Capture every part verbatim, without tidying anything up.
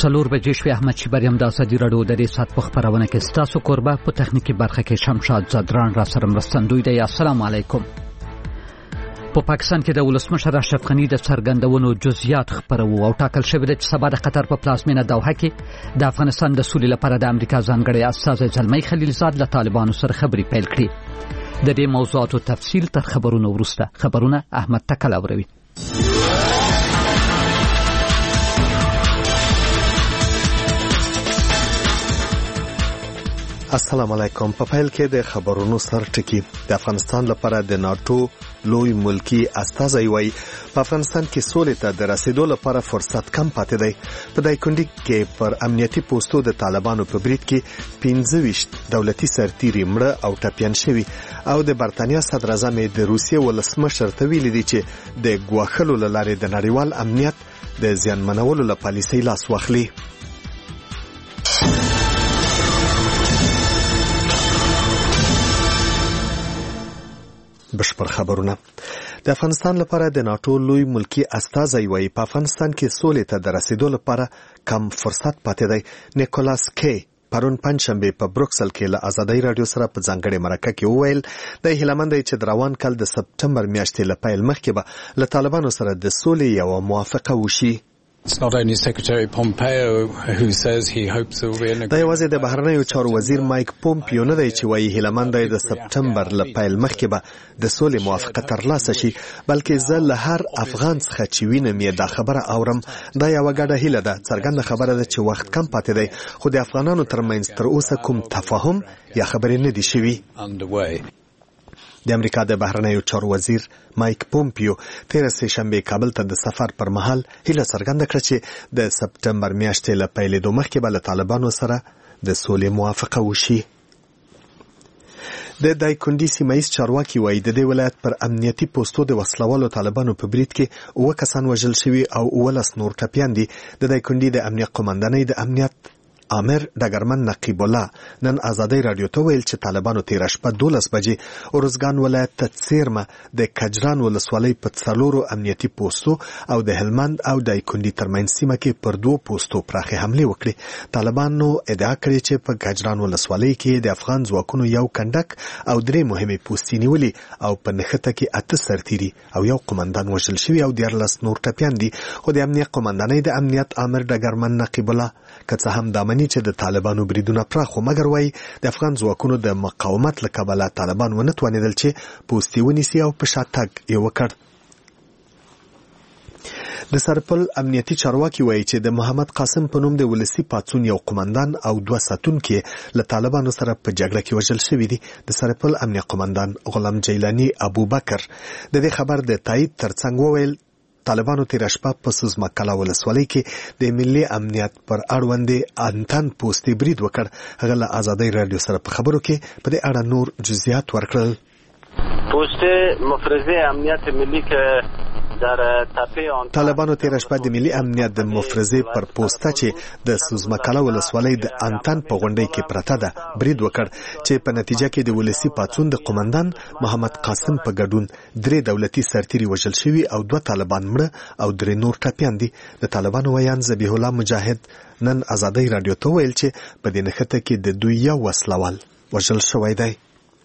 څلور بجې شوې. احمد شیبر یم د ازادي راډیو د دې ساعت په خپرونه کې ستاسو کوربه په تخنیکي برخه کې شمشاد زدران را سره مرستندوی دی. السلام علیکم. په پاکستان کې د ولسمشر اشرف غنی د څرګندونو جزئیات خپرو او ټاکل شوی دی چې سبا د قطر په پلازمینه دوحه کې د افغانستان د سولې لپاره د امریکا ځانګړی استازی زلمی خلیلزاد له طالبانو سره خبرې پیل کړې. د دې موضوعاتو تفصیل تر خبرونو وروسته. خبرونه احمد تکل اوروي. السلام علیکم. په پیل کې د خبرونو سر ټکی. د افغانستان لپاره د ناتو لوی ملکی استازی وای په افغانستان کې سولې ته د رسیدو لپاره فرصت کم پاتې دی. په دای کندي کې پر امنیتي پوسټو د طالبانو په برید کې پنځه ویشت دولتي سرتیري مړه او ټپیان شوي او د برتانیا صدر اعظم د روسیې ولسمشر ته ویلي دي چې د ګواښلو لارې د نړیوال امنیت د زیانمنولو له پالیسۍ لاس واخلي. بشپړ خبرونه. د افغانستان لپاره د ناتو لوی ملکی استازی وای په افغانستان کې سولې ته د رسیدو لپاره کم فرصت پاتې دی. نیکولاس کی پرون پنځشنبه په بروکسل کې له ازادي رادیو سره په ځانګړي مرکه کې وویل د هیلمند چې د روان کال د سپټمبر میاشتې له پیل مخکې به له طالبانو سره د سولې یو موافقه وشي. It's not only Secretary Pompeo who says he hopes there will be an agreement. دا یوازې د بهرنیو چارو وزیر مایک پومپیو نه دی چې وایي هیلمند د سپټمبر له پیل مخکې به د سولې موافقه ترلاسه شي، بلکې زه له هر افغان څخه چې وینم یې دا خبره اورم. دا یوه ګډه هیله ده. څرګنده خبره ده چې وخت کم پاتې دی، خو د افغانانو ترمنځ تر اوسه کوم تفاهم یا خبرې نه دي شوي. د امریکا د بهرنیو چارو وزیر مایک پومپیو تیر سه شنبه کابل ته د سفر پر مهال هیله څرګنده کړه چې د سپټمبر میاشتې له پیلېدو مخکې به له طالبانو سره د سولې موافقه وشي. د دایکندي سیمایي چارواکي وایي د دې ولایت پر امنیتي پوسټو د وسلوالو طالبانو په برید کې اووه کسان وژل شوي او اوولس نور ټپیان دي. د دایکندي د امنیت قومندانۍ د امنیت امیر ډګرمن نقیب الله نن ازادي رادیو ته ویل چې طالبانو تیر شپه دولس بجې اورزګان ولایت ته څیرمه د کجران ولسوالۍ په څلورو امنیتي پوسټو او د هلمند او دایکندي ترمنځ سیمه کې پر دوه پوسټو پراخې حملې وکړې. طالبانو ادعا کړې چې په کجران ولسوالۍ کې د افغان ځواکونو یو کندک او درې مهمې پوسټې نیولې او په نښته کې اته سرتیري او یو قومندان وژل شوي او دیارلس نور ټپیان دي. خو د امنیت قومندانۍ د امنیت امیر ډګرمن نقیب الله که څه هم دا مني چې د طالبانو بریدونه پراخ و، مګر وایي د افغان ځواکونو د مقاومت له کبله طالبان ونه توانېدل چې پوستې ونیسي او په شاتګ یې وکړ. د سرپل امنیتي چارواکي وایي چې د محمد قاسم په نوم د ولسی پاڅون یو قومندان او دوه ساتونکي له طالبانو سره په جګړه کې وژل شوي دي. د سرپل امنیت قومندان غلام جیلانی ابوبکر د دې خبر د تایید ترڅنګ وویل طالبانو تیر شپه په سوزمکلا ولسوالۍ کې د ملي امنیت پر اړوند انتن پوسټي برید وکړ. هغه له ازادي رادیو سره په خبرو کې په دې اړه نور جزئیات ورکړل. پوسټ مفرزه امنیت ملي کې در تپه طالبانو تیر شپه د ملي امنیت د مفرزه پر پوسټه چې د سوزمکلا ولسوالۍ د انتن په غونډۍ کې پرته ده برید وکړ چې په نتیجه کې د ولسی پاڅون د قومندان محمد قاسم په ګډون درې دولتي سرتیري وژل شوي او دوه طالبان مړه او درې نور ټپیان دي. د طالبانو ویان ذبیح الله مجاهد نن ازادي رادیو ته ویل چې په دې نښته کې د دوی یو وسلوال وژل شوی دی.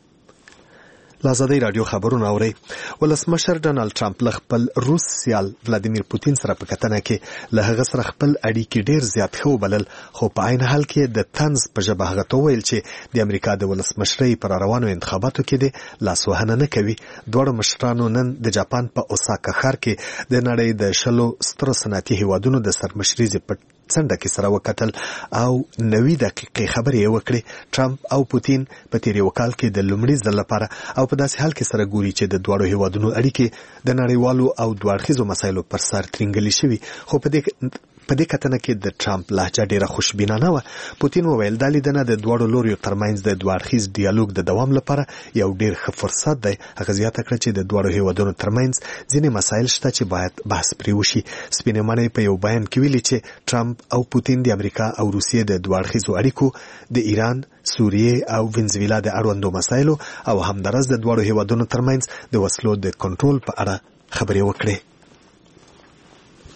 لازادي رادیو خبرونه اوري. ولسمشر ډونالد ټرمپ له خپل روس سیال ولادیمیر پوتین سره په کتنه کې له هغه سره خپل اړیکې ډیر زیات خو بلل، خو په عین حال کې د طنز په ژبه هغه ته ویل چې د امریکا د ولسمشرۍ پر روانو انتخاباتو کې د لاسوهنه نه کوي. دواړو مشرانو نن د جاپان په اوساکا ښار کې د نړۍ د شلو سترو صنعتي هیوادونو د سرمشرۍ په څنډه کې سره وکتل او نوي دقیقې خبرې وکړې. ټرمپ او پوتین په تیر یو کال کې د لومړي ځل لپاره او په داسې حال کې سره ګوري چې د دواړو هیوادونو اړیکې د نړیوالو او دوه مسایلو پر سر ترنګلې شوي. خو په دې په دې کتنه کې د ټرمپ لهجه ډیره خوشبینانه وه. پوتین وویل دا لیدنه د دواړو لوریو ترمنځ د دوه اړخیز ډیالوګ د دوام لپاره یو ډیر ښه فرصت دی. هغه زیاته کړه چې د دواړو هیوادونو ترمنځ ځینې مسایل شته چې باید بحث پرې وشي. سپینې ماڼۍ په یو بیان کې ویلي چې ټرمپ او پوتین د امریکا او روسیې د دوه اړخیزو اړیکو، د ایران، سوریې او وینزویلا د اړوندو مسایلو او همدارس د دواړو هیوادونو ترمنځ د وسلو د کنټرول په اړه خبرې وکړې.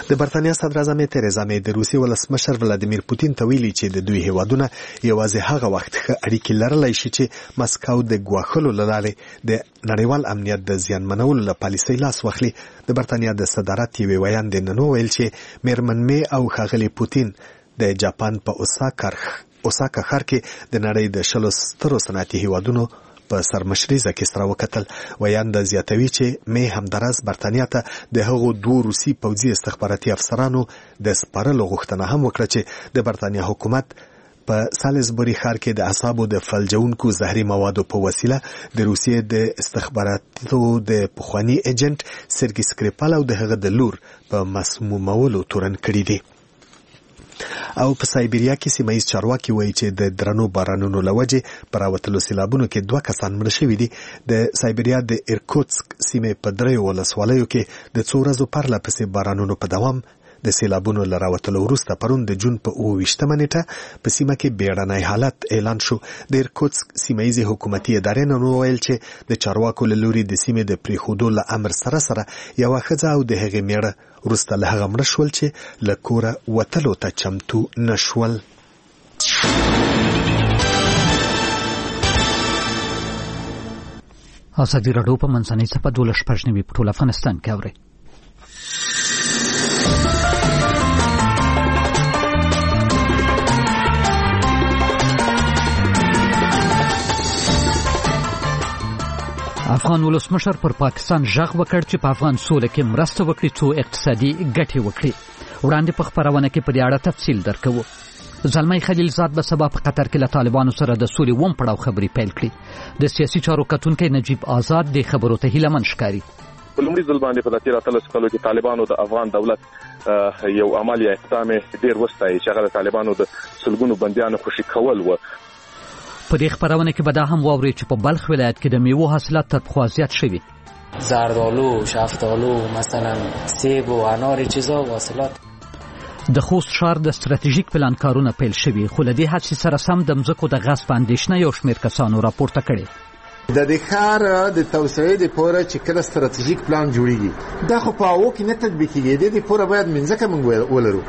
د برتانیا صدر اعظم تریزا مې د روسي ولسمشر ولادیمیر پوتین ته ویلي چې د دوی هیوادونه یوازې هغه وخت ښه اړیکې لرلی شي چې مسکو د ګواښلو له لارې د نړیوال امنیت د زیانمنولو له پالیسۍ لاس واخلي. د برتانیا د صدارت یوې ویاندې نن وویل چې میرمن مې او ښاغلي پوتین د جاپان په اوساکا اوساکا ښار کې د نړۍ د شلو سترو صنعتي هیوادونو په سرمشریزه کې سره وکتل. ویانده زیاتوي چې مې همداراز برتانیا ته د هغو دوه روسي پوځي استخباراتي افسرانو د سپارلو غوښتنه هم وکړه چې د برتانیا حکومت په سالیزبوري ښار کې د اعصابو د فلجونکو زهري موادو په وسیله د روسیې د استخباراتو د پخواني ایجنټ سرګي سکریپال او د هغه د لور په مسمومولو تورن کړي دي. او په سایبریا کې سیمایي چارواکي وایي چې د درنو بارانونو لوجې پر راوتلو سیلابونو کې دوه کسان مړه شوي دي. د سایبریا د ایرکوتسک سیمې په دریو ولسوالیو کې د څو ورځو پرله پسې بارانونو په دوام د سیلابونو له راوتلو وروسته پرون د جون په اوه ویشتمه نیټه په سیمه کې بیړنی حالت اعلان شو. د ایرکوتسک سیمایي حکومتي ادارې نن وویل چې د چارواکو له لوري د سیمې د پریښودو له امر سره سره یوه ښځه او د هغې میړه وروسته له هغه مړه شول چې له کوره وتلو ته چمتو نه شول. ازادي راډیو په منځنۍ صفحه دولس شپږ نوي په ټول افغانستان کې اوري. افغان ولسمشر پر پاکستان ژغ وکړ چې په افغان سوله کې مرسته وکړي څو اقتصادي ګټې وکړي. وړاندې په خبرونه کې په دې اړه تفصیل درکوو. زلمی خلیلزاد به سبا په قطر کې له طالبانو سره د سولې اووم پړاو خبرې پیل کړي. د سیاسي چارو کتونکی نجیب آزاد د خبرو ته هیلهمن ښکاري. په لومړي ځل باندې په تیر اتلس کالو کې طالبانو د افغان دولت یو عمل یا اقدام ډیر وستایي چې هغه د طالبانو د سلګونو بندیانو خوشي کول و. په دې خبرونه کې به دا هم واوري چې په بلخ ولایت کې د میوو حاصلات تر پخوا زیات شوي. زردالو، شفتالو، مثلا سیب و انار چیزا و حاصلات. د خوست ښار د ستراتیژیک پلان کارونه پیل شوي، خو له دې هڅې سره سم د مځکو د غصب اندېښنه یو شمېر کسانو راپورته کړې. د دې ښار د توسعې لپاره چې کله ستراتیژیک پلان جوړیږي دا خو په هغو کې نه تطبیق کېږي. د دې لپاره باید منځکه موږ ولرو.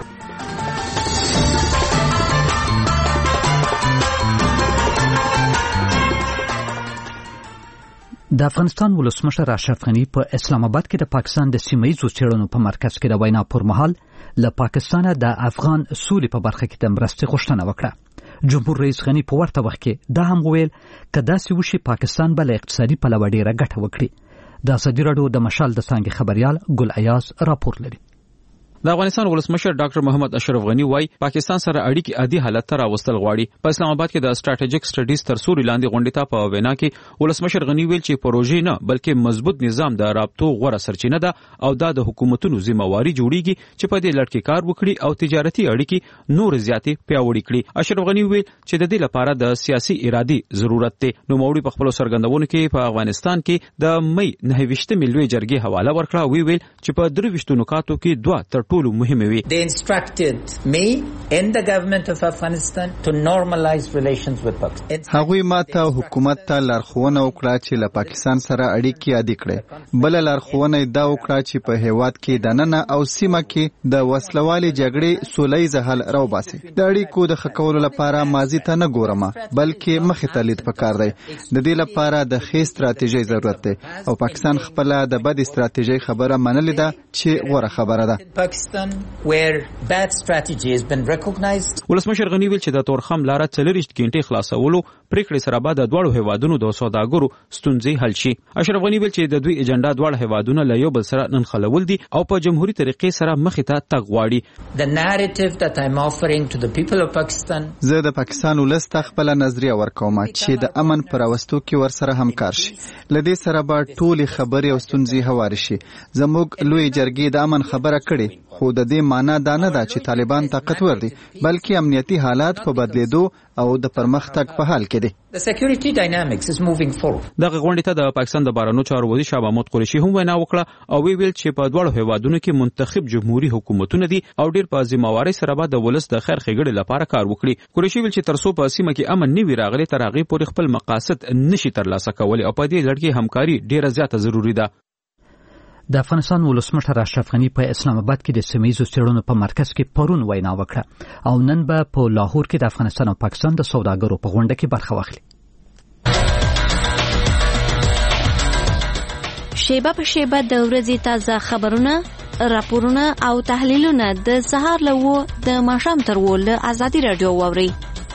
د افغانستان ولسمشر اشرف غني په اسلام آباد کې د پاکستان د سیمه‌ییزو څېړنو په مرکز کې د وینا پر مهال له پاکستانه د افغان سولې په برخه کې د مرستې غوښتنه وکړه. جمهور رئیس غني په ورته وخت کې دا هم وویل که داسې وشي پاکستان به له اقتصادي پلوه ډېره ګټه وکړي. د ازادي راډیو د مشال د څانګې خبریال ګل ایاز راپور لري. د افغانستان ولسمشر ډاکټر محمد اشرف غني وايي پاکستان سره اړیکې عادي حالت ته راوستل غواړي. په اسلام آباد کې د ستراتیژیک سټډیز تر سوري لاندې غونډې ته په وینا کې ولسمشر غني ویل چې پروژې نه بلکې مضبوط نظام د رابطو غوړه سرچینه ده او دا د حکومتونو ذمہواری جوړیږي چې په دې لړ کې کار وکړي او تجارتي اړیکې نور زیاتې پیاوړې کړي. اشرف غني ویل چې د دې لپاره د سیاسي ارادي ضرورت دی. نو موري په خپل سرګندونو کې په افغانستان کې د مې نهه ویشتمې لوی جرګې حواله ورکړه. وی ویل چې په درې ویشتو نکاتو کې دوه تر ټولو مهمه وي. They instructed me and the government of Afghanistan to normalize relations with Pakistan. هغوی ماته حکومت ته لارښوونه وکړه چې له پاکستان سره اړیکې عادي کړي. بل لارښوونه دا وکړه چې په هیواد کې د ننه او سیمه کې د وسلوالې جګړې سولهییز حل راوباسي. د اړیکو د ښه کولو لپاره ماضي ته نه ګورم بلکې مخې ته لید پکار دی. د دې لپاره د ښې ستراتیژۍ ضرورت دی او پاکستان خپل د بد ستراتیژۍ خبره منلې ده چې غوره خبره ده. Pakistan where bad strategy has been recognized. ولسمشر غني ویل چې د تورخم لاره څلوېښت غنټې خلاصولو پریکړې سره به د دواړو هیوادونو د سوداګرو ستونزې حل شي. اشرف غني ویل چې د دوی ایجنډا دواړه هیوادونه له یو بل سره ننخلول دي او په جمهوریت طریقې سره مخې ته تګ غواړي. The narrative that I'm offering to the people of Pakistan. زه د پاکستان ولست خپل نظریه ورکوم چې د امن پر واستو کې ورسره همکار شي. لدې سره به ټولې خبرې او ستونزې هوار شي. زموږ لوی جرګې د امن خبره کړي خو د دې معنا دا نه ده چې طالبان طاقتور دي بلکې امنیتي حالات په بدلیدو او د پرمختګ په حال کې دي. The security dynamics is moving forward. دغه غونډې ته د پاکستان د بهرنیو چارو وزیر شاه محمود قریشي هم وینا وکړه او وی ویل چې په دواړو هیوادونو کې منتخب جمهوریت حکومتونه دي او ډیر په ذمہواری سره به د ولس د خیر ښېګړې لپاره کار وکړي. قریشي ویل چې ترڅو په سیمه کې امن نه وي راغلی تر هغې پورې خپل مقاصد نشي ترلاسه کولی او په دې لړ کې همکاري ډیره زیاته ضروری ده. د افغانستان ولسمشر اشرف غنی په اسلام آباد کې د سیمه‌یزو څېړنو په مرکز کې پرون وینا وکړه او نن به په لاهور کې د افغانستان او پاکستان د سوداګرو په غونډه کې برخه واخلي. شیبه په شیبه د ورځې تازه خبرونه، راپورونه او تحلیلونه د سهار له و د ماښام تر و له ازادي رادیو واوري.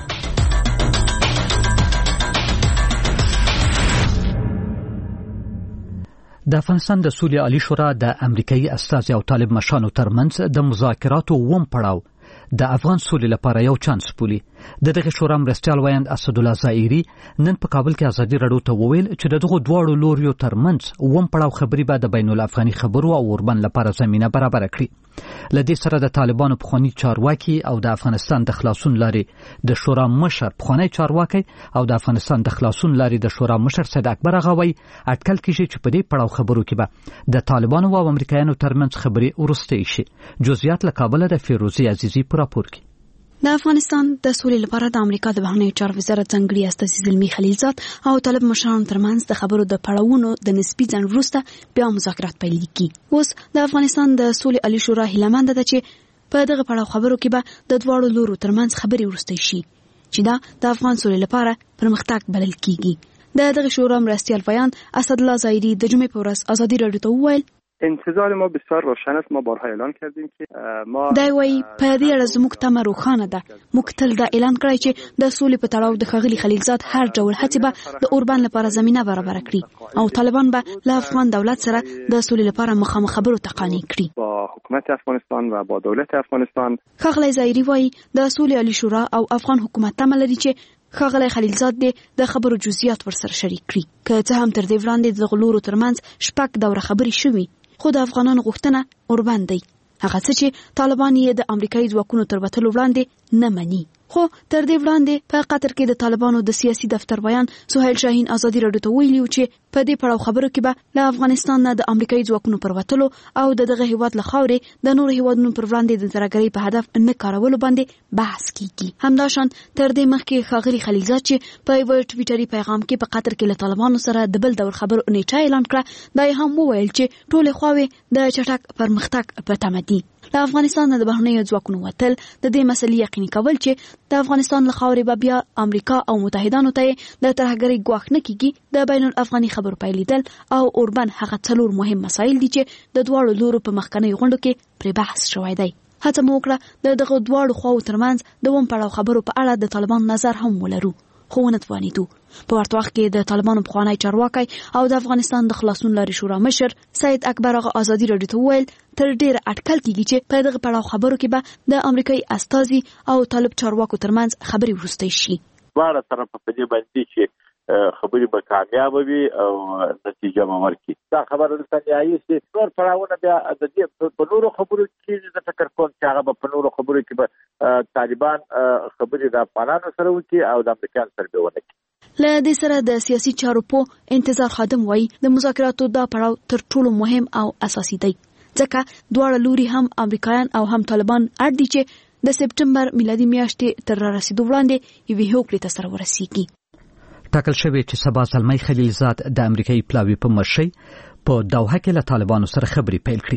د افغانستان د سولې عالی شورا د امریکایي استازي او طالب مشرانو ترمنځ د مذاکراتو ووم پړاو د افغان سولې لپاره یو چانس بولي. د دغه شورا مرستیال ویاند اسد الله زائری نن په کابل کې ازادي رادیو ته وویل چې دغه دواړو لوریو ترمنځ ووم پړاو خبري به د بین الافغاني خبرو او اوربن لپاره زمينه برابر کړي. لدې سره د طالبانو پخوانی چارواکي او د افغانستان د خلاصون لاري د شورا مشر پخوانی چارواکي او د افغانستان د خلاصون لاري د شورا مشر سید اکبر غوي اټکل کیږي چې په دې پړاو خبرو کې به د طالبانو او امریکایانو ترمنځ خبري ورسته شي. جزئیات له کابل د فیروزي عزیزي پر راپور کې. د افغانستان د سولې لپاره د امریکا د بهرنیو چارو وزارت ځانګړي استازي زلمی خلیلزاد او طالب مشرانو ترمنځ د خبرو د پړاوونو د نسبي ځنډ وروسته بیا مذاکرات پیل کړي. اوس د افغانستان د سولې عالی شورا هیله ده چې په دغه پړاو خبرو کې به د دواړو لورو ترمنځ خبري ورسته شي چې دا د افغان سولې لپاره پرمختګ بلل کیږي. د دغه شورا مرستیال ویاند اسد الله زائری د جمعې په ورځ ازادي رادیو ته وویل انتظار ما بسیار روشن است. ما بارها اعلان کردیم که ما دا وی په دې اړه زموږ تمه روښانه ده. موږ تل دا اعلان کړی چې د سولې په تړاو د ښاغلي خلیلزاد هر ډول هڅې به د اوربن لپاره زمينه برابر کړي او طالبان به له افغان دولت سره د سولې لپاره مخامخ خبرو ته قانع کړي. با حکومت افغانستان و با دولت افغانستان ښاغلی زائری وایي د سولې عالی شورا او افغان حکومت تمه لري چې ښاغلی خلیلزاد د خبرو جزئیات ورسره شریک کړي. که څه هم تر دې وړاندې د غلورو ترمنځ شپږ دوره خبرې شوي خو د افغانانو غوښتنه اوربن دی. هغه څه چې طالبان یې د امریکایي ځواکونو تر وتلو وړاندې نه مني. خو تر دې وړاندې په قطر کې د طالبانو د سیاسي دفتر بیان سهیل شاهین ازادي رادیو ته ویلي چې په دې پړاو خبرو کې به له افغانستان نه د امریکایي ځواکونو پر وتلو او د دغه هیواد له خاورې د نورو هیوادونو پر وړاندې د ترګرۍ په هدف نه کارولو باندې بحث کیږي. همداشان تر دې مخکې ښاغلي خلیلزاد چې په یو ټویټري پیغام کې په قطر کې له طالبانو سره د بل ډول خبرو نیټه اعلان کړه، دا هم وویل چې ټول خواوې د چټک پرمختګ په تمه دي. د افغانستان د بهرنیو ځواکونو وتل د دې مسلې یقیني کول چې د افغانستان له خاورې به بیا امریکا او متحدانو ته د ترهګرۍ ګواښ نه کیږي. د بین الافغاني خبرو پیلیدل او اوربن هغه څلور مهم مسایل دي چې د دواړو لورو په مخکنیو غونډو کې پرې بحث شوی دی. هڅه مو وکړه د دغه دواړو خواو ترمنځ د ووم پړاو خبرو په اړه د طالبان نظر هم ولرو خو ونه توانیدو. په ورته وخت کې د طالبانو پخوانی چارواکي او د افغانستان د خلاصون لاري شورا مشر سید اکبر هغه ازادي رادیو ته وویل تر ډیره اټکل کیږي چې په دغه پړاو خبرو کې به د امریکایي استازي او طالب چارواکو ترمنځ خبري ورسته شي. واړه طرف په دې باندې چې خبري به کامیاب وي او نتیجه به ورکړي. دا خبره د سنیایي چې نور پړاوونه بیا د دې په نورو خبرو کې د فکر کوم چې هغه په نورو خبرو کې به طالبان خبري د افغانانو سره وکړي او د امریکایانو سره به ونه کړي. له دې سره د سیاسي چارو په انتظار خادم وایي د مذاکراتو دا پړاو تر ټولو مهم او اساسي دی ځکه دواړه لوري هم امریکایان او هم طالبان اړ دي چې د سپټمبر میلادي میاشتې تر رسیدو وړاندې یوې هوکړې ته سره ورسیږي. ټاکل شوی چې سبا زلمی خلیلزاد د امریکایي پلاوی په مشرۍ په دوحه کې له طالبانو سره خبرې پیل کړي.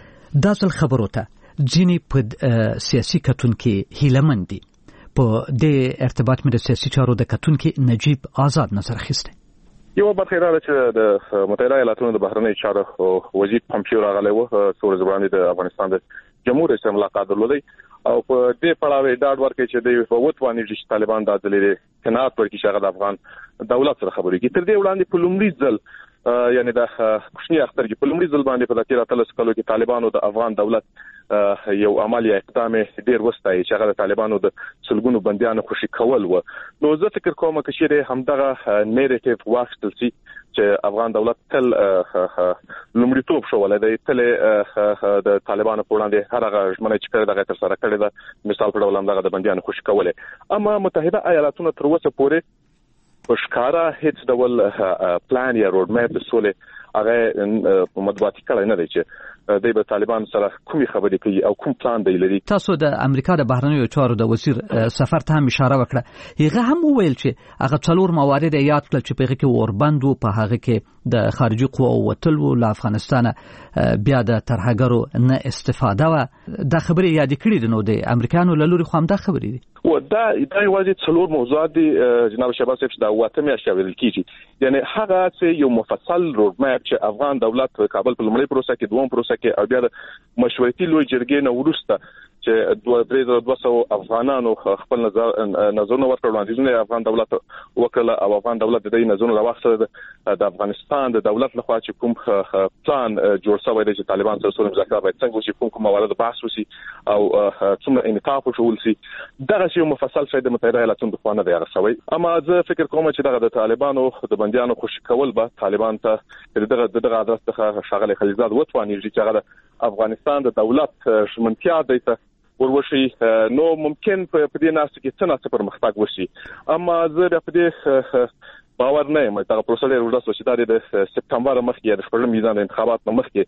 دا ځل خبرو ته ځینې په سیاسي کتونکو هیلمن دي. په دې ارتباط مې د سیاسي چارو د کتونکو نجیب آزاد نظر اخیسته. یو برخه راځي چې د متحده ایالاتونو د بهرنیو چارو وزیر پمپیو راغلی و څو ورځې وړاندې د افغانستان د جمهور رئیس ملاقات درلودی او په دې پړاو ډاډ ورکړي چې د وټوانی چې طالبان د دلې قناعت ورکړي چې هغه د افغان دولت سره خبرې کوي. تر دې وړاندې په لومړي ځل یعنی د کوچنی اختر کې په لومړي ځل باندې په تیر اتلس کلو کې طالبانو د افغان دولت یو عملی اقدام ډیر وستای چې هغه د طالبانو د سلګونو بنديانو خوشي کول و. نو زه فکر کوم چې همدغه نیریټیو واخیستل شي چې افغان دولت تل لومړیتوب شو ولې تل د طالبانو په وړاندې هر هغه ژمنه چې کړې دغه تر سره کړې ده مثال په ډول همدغه د بنديانو خوشي کوله. اما متحده ایالاتونو تر اوسه پورې په ښکارا هیڅ ډول پلان یا روډ میپ د سولې هغه مطبوعاتي کړی نه دی چې د طالبان سره کومي خبرې کوي او کوم پلان دی لري. تاسو د امریکا د بهرنیو چارو د وزیر سفر ته هم اشاره وکړه. هغه هم وویل چې هغه څلور موارد یاد کړل چې په هغه کې اوربند او په هغه کې د خارجي قواو وتل او له افغانستان بیا د ترهګرو نه استفاده و. دا خبرې یاد کړې دي نو د امریکانو له لوري خو هم دا خبرې دي. و دا دا یوازې څلور موضوعات دي جناب شهباز صاحب چې دا واته میاشتې ویل کیږي. یعنی هغه چې یو مفصل روډ میپ چې افغان دولت په کابل په لومړی پروسه کې دوم پروسه کې او بیا د مشورتي لوی جرګې نه وروسته چې دوه درې دوه سو افغانانو خپل نظر نظرونه ورکړل وړاندیزونه افغان دولت وکړه او افغان دولت د دې نظرونو راوخته د افغانستان د دولت لخوا چې کوم پلان جوړ شوی دی چې طالبان سره سره مذاکرات باید څنګه وشي، کوم کوم موارد بحث وشي او څومره انعطاف وشول شي. دغه یو مفصل شی د متحده ایالاتو د خوانه دی هغه شوی. اما زه فکر کوم چې دغه د طالبانو د بنديانو خوشی کول به طالبان ته دغه دغه عادت څخه شغله خلیزاد وتواني چې هغه افغانستان د دولت شمنتیا دی ته وروشي. نو ممکن په دې ناس کې څه نه پرمختګ وشي. اما زه په دې باور نه یم چې پروسه ډېر وړاندې شوه چې د سپتمبر مخکې د خپل میدان انتخابات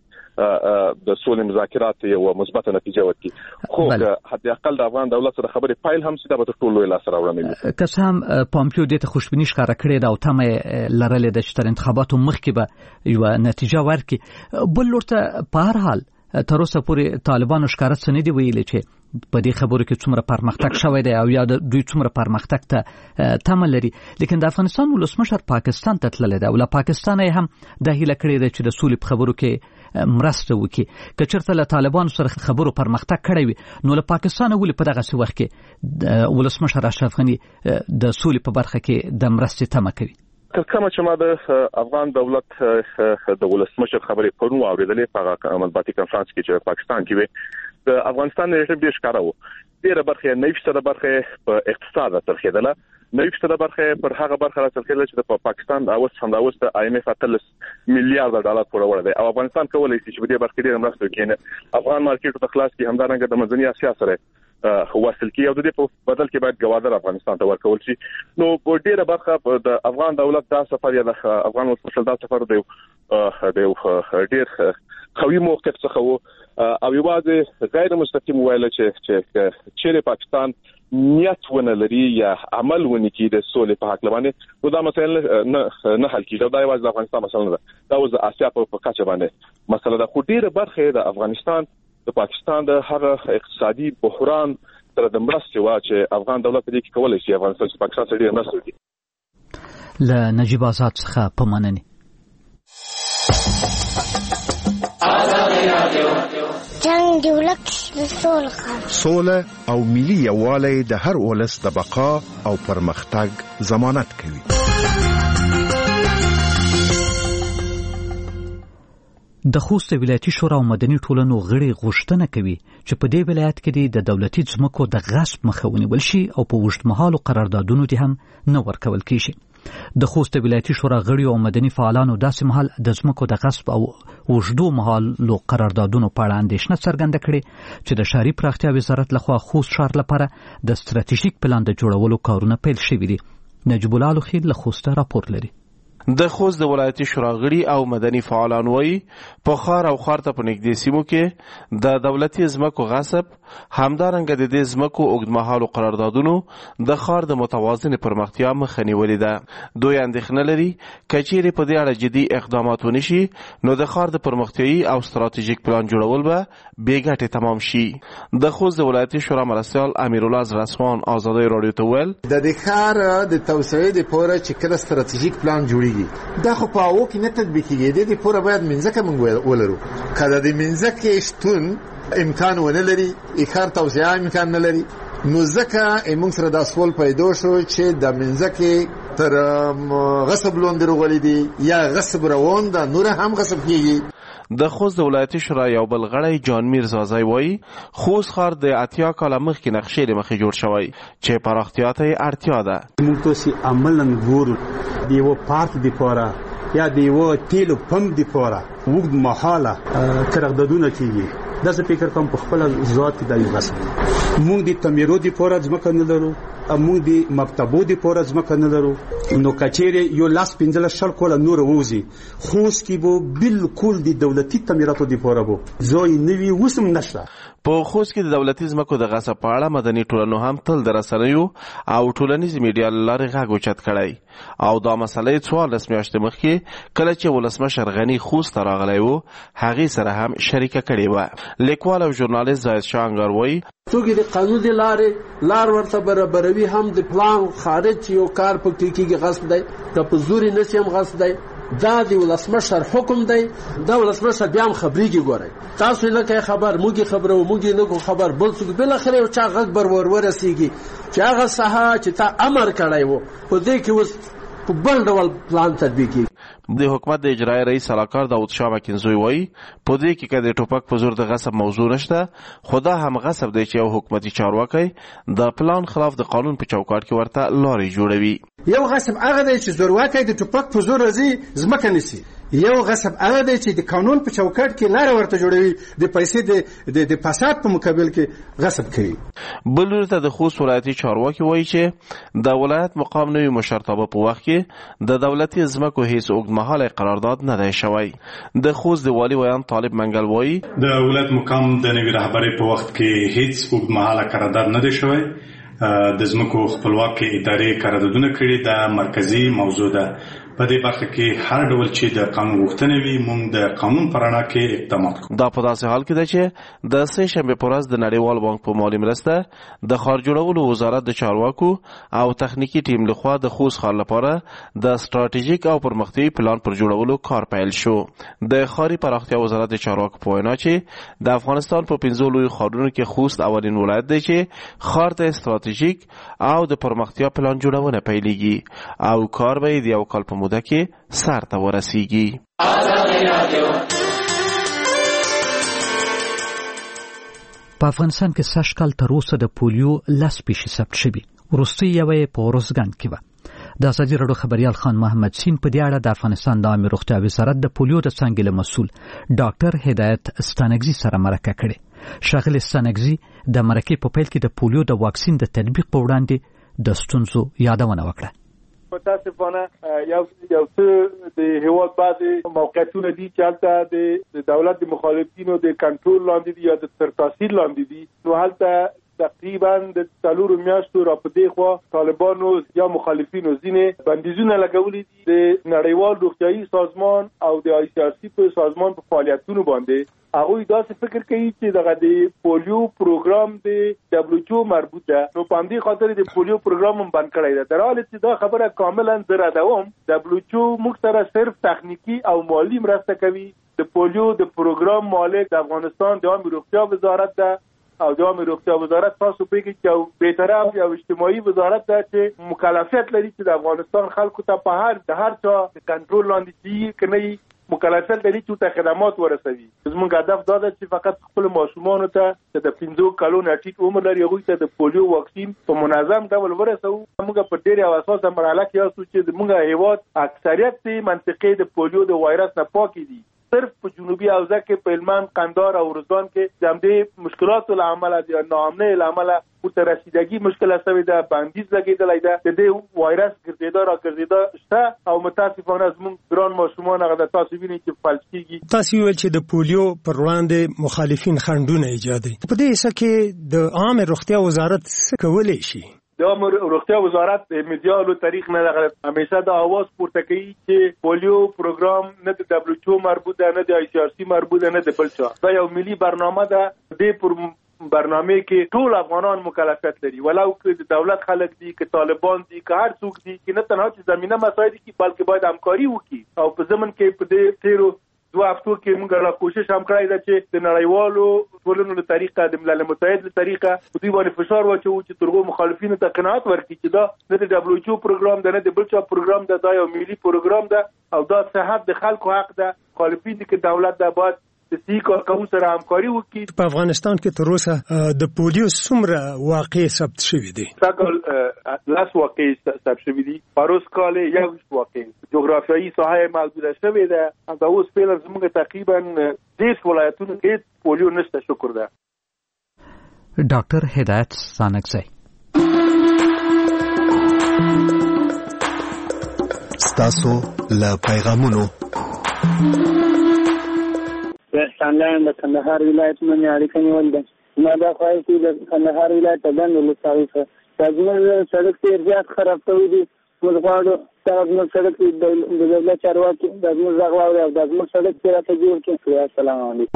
مخکې د سولې مذاکرات یو مثبت نتیجه ورکړي. خو حتی اقل د افغان دولت سره خبرې پایل هم سیده به ټول لاس راوړل. که څه هم پامپیو دې ته خوشبیني ښکاره کړې ده او تمه لرلې ده چې تر انتخاباتو مخکې به یو نتیجه ورکړي. بل ورته په هر حال تر اوسه پورې طالبانو ښکاره څه نه دي ویلي چې په دې خبرو کې څومره پرمختګ شوی دی او یا دوی څومره پرمختګ ته تمه لري. لیکن د افغانستان ولسمشر پاکستان ته تللی دی او له پاکستان یې هم د هیله کړې ده چې د سولې په خبرو کې مرسته وکړي. که چېرته له طالبانو سره خبرو پرمختګ کړی وي نو له پاکستانه ولې په دغسې وخت کې ولسمشر اشرف غني د سولې په برخه کې د مرستې تمه کوي؟ تر کومه چې ما د افغان دولت د ولسمشر خبرې پرون واورېدلې په مطبوعاتي کنفرانس کې چې پاکستان کې وي د افغانستان نړۍ ډېر ښکاره وو. ډېره برخه نوي فیصده برخه په اقتصاد ترخیدله، نوي فیصده برخه پر هغه برخه ترخیدله چې د پاکستان د اوس هم د اوس د آی ایم اف اتلس میلیارډ ډالر پورې وړ دی او افغانستان کولای شي چې په دې برخه کې مرسته وکړي. افغان مارکیټ ته خلاص کی همدارنګه د منځنۍ اسیا سره وصل کی او د دې په بدل کې باید ګوادر افغانستان ته ورکول شي. نو په ډېره برخه د افغان دولت دا سفر یا د افغان ولسمشر دا سفر دی د ډېر قوي موقف څخه وو او یوازې غیر مستقیم ویل چې چې چیرې پاکستان نیت ونه لري یا عمل ونه کوي د سولې په حق باندې نو دا مسله نه نه حل کیږي. دا یوازې د افغانستان مسله نه ده، دا د اسیا په کچه باندې مسله ده. خو ډېره برخه د افغانستان د پاکستان د هغه اقتصادي بحران سره د مرستې وا چې افغان دولت دې کې کولای شي افغانستان چې پاکستان سره ډېر مرسته وکړي. له نجیب آزاد څخه په مننه. جنگ دی ولک سول خان سوله او ملي یووالی د هر ولس د بقا او پرمختګ ضمانت کوي. د خوست ولایتي شورا او مدني ټولنو غړي غوښتنه کوي چې په دې ولایت کې د دولتي ځمکو د غصب مخه ونیول شي او په اوږدمهالو قراردادونو دې هم نه ورکول کیږي. د خوست ولایتي شورا غړي او مدني فعالانو داسې مهال د ځمکو د غصب او اوږدو مهالو قراردادونو په اړه اندېښنه څرګنده کړې چې د ښاري پراختیا وزارت لخوا خوست ښار لپاره د ستراتیژیک پلان د جوړولو کارونه پیل شوي دي. نجیب الله لوخیل له خوسته راپور لري. د خوست د ولایتي شورا غړي او مدني فعالان وایي په ښار او ښار ته په نږدې سیمو کې د دولتي ځمکو غصب همدارنګه د دې ځمکو اوږدمهالو قراردادونو د ښار د متوازن پرمختیا مخه نیولې ده. دوی اندېښنه لري که چیرې په دې اړه جدي اقدامات ونشي نو د ښار د پرمختیایي او ستراتیژیک پلان جوړول به بې ګټې تمام شي. د خوست د ولایتي شورا مرستیال امیرالله زرسوان ازادۍ راډیو ته وویل د دې ښار د توسعې دپاره چې کله ستراتیژیک پلان جوړیږي دا خو په هغو کې نه تطبیقېږي. د دې پوره باید منځکه موږ ولرو. که د دې منځکې شتون امکان ونه لري، ښار توسعه امکان نه لري، نو ځکه موږ سره دا سوال پیدا شو چې د منځکې تر غصب لاندې راغلي دي یا غصب روان ده، نور هم غصب کېږي. د خوست د ولایتي شورا یو بل غړی جان میر زازی وایي خوست ښار د اتیا کاله مخکې نقشې له مخې جوړ شوی چې پراختیا ته یې اړتیا ده. موږ تاسې عملاً ګورو د یوه پارک دپاره یا د یوه تیلو پمپ دپاره اوږد مهاله قراردادونه کېږي. دا زه فکر کوم په خپله ذات کې دا یو غصب. موږ د تعمیرو دپاره ځمکه نه لرو، موږ د مکتبو د پوره ځمکه نه لرو نو کچېرې یو لاس پنځلس شل کوله نور ووځي خوست کې به بالکل د دولتي تعمیراتو د پوره به ځای نوي اوس هم نشته. په خوست کې د دولتي ځمکو د غصب په اړه مدني ټولنو هم تل د رسنیو او ټولنیزې میډیا له لارې غږ اوچت کړی او دا مسله یې څوارلس میاشتې مخکې کله چې ولسمشر غني خوست ته راغلی و هغې سره هم شریکه کړې وه. لیکوال او ژورنالیست زاهد شاه انګار وایي څوک د قانون د لارې لار ورته برابروي هم د پلان خارج یو کار پکې کېږي غصب دی که په زوري نسي هم غصب دی دا د ولسمشر حکم دی دا ولسمشر بیا هم خبرېږي. ګورئ تاسو نه کوئ خبر موږ خبره و موږ نه کو خبر بل څوک بالاخره یو چا غږ بر ور ورسېږي چې هغه ساحه چې تا امر کړی و په دې کې اوس په بل ډول پلان تطبیقېږي. د حکومت د اجرایي رئیس سلاکار داود شاه مکنزوی وایي په دې کې که د ټوپک په زور د غصب موضوع نشته خو دا هم غصب دی چې یو حکومتي چارواکی د پلان خلاف د قانون په چوکاټ کې ورته لارې جوړوي. یو غصب هغه دی چې زورواکی د ټوپک په زور راځي ځمکه نیسي، یو غصب هغه دی چې د قانون په چوکاټ کې لاره ورته جوړوي د پیسې د د فساد په مقابل کې غصب کوي. بل ورته د خوست ولایتي چارواکي وایي چې د ولایت مقام نوي مشرتابه په وخت کې د دولتي ځمکو هیڅ اوږدمهاله قرارداد نه دی شوی. د خوست د والي ویان طالب منګل وایي د ولایت مقام د نوي رهبرۍ په وخت کې هیڅ اوږدمهاله قرارداد نه دی شوی. د ځمکو خپلواکي ادارې قراردادونه کړي د مرکزی موضوع ده. په دې برخه کې هر ډول چې د قانون غوښتنې وي موږ د قانون په رڼا کې اقدامات کوو. دا په داسې حال کې ده چې د سه شنبې په ورځ د نړیوال بانک په مالي مرسته د ښار جوړولو وزارت د چارواکو او تخنیکی ټیم لخوا د خوست ښار لپاره د ستراتیژیک او پرمختیایي پلان پر جوړولو کار پیل شو. د ښاري پراختیا وزارت د چارواکو په وینا چې د افغانستان په پنځو لویو ښارونو کې خوست اولین ولایت دی چې ښار ته ستراتیژیک او د پرمختیا پلان جوړونه پیلېږي او کار به د یو کال په موده کې سر ته ورسیږي. په افغانستان کې سږ کال تر اوسه د پولیو لس پیښې ثبت شوي. وروستۍ یوه یې په ارزګان کې وه. د ازادي راډیو خبریال خان محمد سین په دې اړه د افغانستان د عامه روغتیا وزارت د پولیو د څانګې له مسؤل ډاکټر هدایت ستانګزي سره مرکه کړې. ښاغلي ستانګزي د مرکې په پیل کې د پولیو د واکسین د تطبیق په وړاندې د ستونزو یادونه وکړه. متاسفانه یو یو څه د هیواد بعضې موقعیتونه دي چې هلته د دولت د مخالفینو د کنټرول لاندې دي یا د تر تاثیر لاندې دي. نو هلته تقریبا د څلورو میاشتو را په دې خوا طالبانو یا مخالفینو ځینې بندیزونه لګولي دي د نړیوال روغتیایي سازمان او د آی سی آر سی په سازمان په فعالیتونو باندې. هغوی داسې فکر کوي چې دغه د پولیو پروګرام د دبليو ایچ او مربوط ده، نو په همدې خاطر د پولیو پروګرام هم بند کړی ده. در حاله چې دا خبره کاملا زه ردوم. دبليو ایچ او موږ سره صرف تخنیکی او مالی مرسته کوي. د پولیو د پروګرام مالک د افغانستان د عامه روغتیا وزارت ده او د عامه روغتیا وزارت تاسو پیږي چې یو بی‌طرف یو اجتماعي وزارت ده چې مکلفیت لري چې د افغانستان خلکو ته په هر د هر چا د کنټرول لاندې شي کني مکلفیت لري چې ته خدمات ورسوي. زموږ هدف دا ده چې فقط خپل ماشومان ته د پنځو کلونو ټیټ عمر لري هغوی ته د پولیو واکسین په منظم ډول ورسوو. موږ په ډېرې او اساسه مرحله کې یاستو چې زموږ هیواد اکثریت منطقې د پولیو د وایرس نه پاکې دي. صرف په جنوبي حوزه کې په هلمند، قندهار او ارزګان کې د همدې مشکلاتو له امله د ناامنۍ له امله ورته رسیدګي مشکله شوې ده، بندیز لګېدلی ده، د دې وایرس ګرځېدا را ګرځېدا شته او متاسفانه زموږ ګران ماشومان هغه د تاسو وینئ چې فلج کېږي. تاسو ویل چې د پولیو پر وړاندې مخالفین خنډونه ایجادوي. په دې حصه کې د عامه روغتیا وزارت څه کولی شي؟ د عامه روغتیا وزارت د میډیالو تاریخ نه همیشه د اواز پورته کوي چې پولیو پروګرام نه د دبليو ایچ او مربوط ده، نه د آی سی آر سی مربوط ده، نه د بل چا. دا یو ملي برنامه ده. د پر برنامه کې ټول افغانان مکلفیت لري، ولو که د دولت خلک دي که طالبان دي که هر څوک دي، چې نه تنها چې زمینه مساعد دي بلکې باید همکاري وکړي. او په ضمن کې په دې تیرو دو هفتو کې موږ را کوشش هم کړی ده چې د نړیوالو ټولنو له طریقه د ملل متحد له طریقه په دوی باندې فشار واچوو چې تر هغو مخالفینو ته قناعت ورکړي چې دا نه د دبليو ایچ او پروګرام ده، نه د بل چا پروګرام ده، دا یو ملي پروګرام ده او دا صحت د خلکو حق ده. مخالفین دي که دولت ده باید د صحي کارکوونکو سره همکاري وکړي. په افغانستان کې تر اوسه د پولیو څومره واقع ثبت شوي دي؟ سږکال لس واقع ثبت شوي دي. پروس کال یو واقع جغرافیایي ساحه محدوده شوې ده. دا اوس فعلا زموږ تقریبا دېرش ولایتونو کې پولیو نشته. شکر ده. ډاکټر هدایت ستانګزی. ستاسو له پیغامونو احسانلاین د کندهار ولایت منې اړیکه نیول ده. ما دا خواهش چې د کندهار ولایت د دند ولسوالۍ څخه دا زموږ سړک ډېر زیات خراب شوی دی. موږ غواړو دا زموږ سړک د دولت چارواکي دا زموږ غږ واوري او دا زموږ سړک چې راته جوړ کړي. السلام علیکم.